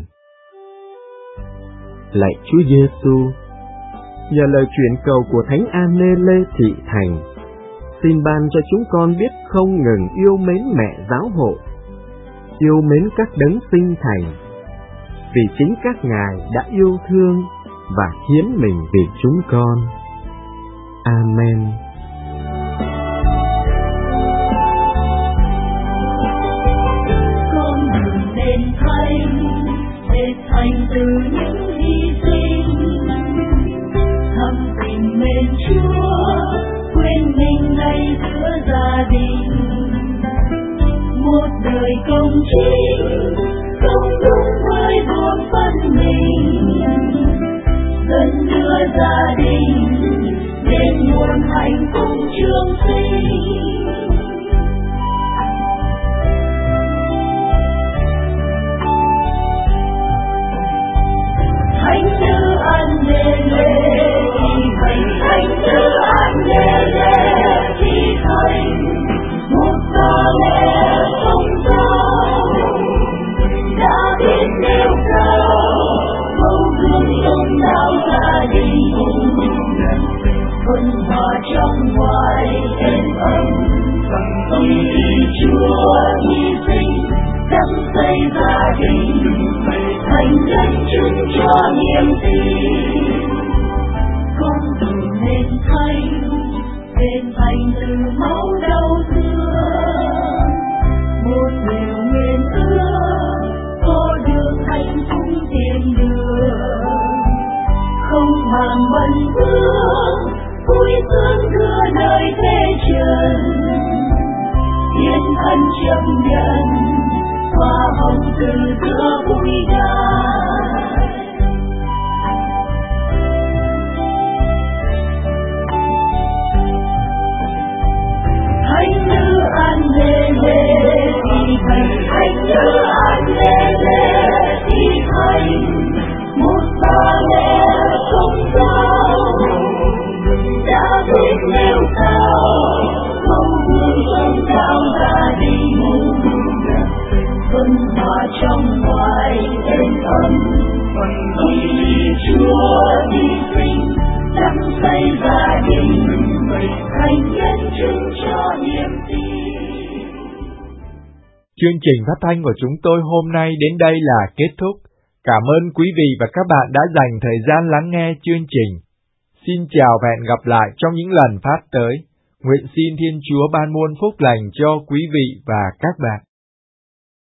Lạy Chúa Giêsu, nhờ lời chuyển cầu của Thánh Anne Lê Thị Thành, xin ban cho chúng con biết không ngừng yêu mến mẹ giáo hội, yêu mến các đấng sinh thành, vì chính các ngài đã yêu thương và hiến mình vì chúng con. Amen. Con đừng nên thành từ những hy sinh, thầm tình mến Chúa, quên mình ngay giữa gia đình. Một đời công chính, sống đúng với bổn phận mình, dẫn đưa gia đình đến nguồn hạnh phúc trường sinh. Thánh nữ Anne Lê Thị Thành, thánh nữ Anne Lê Thị Thành, một gia mẹ công giáo đã biết nêu cao mẫu gương tôn đạo gia đình, thuần hòa trong ngoài êm ấm, vì Chúa hy sinh đắm xây gia đình, thành nhân chứng cho niềm tin. Con đừng nên thành từ máu đau thương, một điều nguyện ước có được hạnh phúc tiền đường, không màng bận vương vui sướng đưa đời thế trần, yên thân chấp nhận hoa hồng từ giữa bụi gai. Thánh nữ Anne Lê Thị Thành, thánh nữ Anne Lê Thị Thành, một bà mẹ công giáo đã biết nêu cao mẫu gương tôn đạo gia đình, thuần hòa trong ngoài êm ấm, vì Chúa hy sinh đắm xây gia đình, thành nhân chứng cho niềm tin. Chương trình phát thanh của chúng tôi hôm nay đến đây là kết thúc. Cảm ơn quý vị và các bạn đã dành thời gian lắng nghe chương trình. Xin chào và hẹn gặp lại trong những lần phát tới. Nguyện xin Thiên Chúa ban muôn phúc lành cho quý vị và các bạn.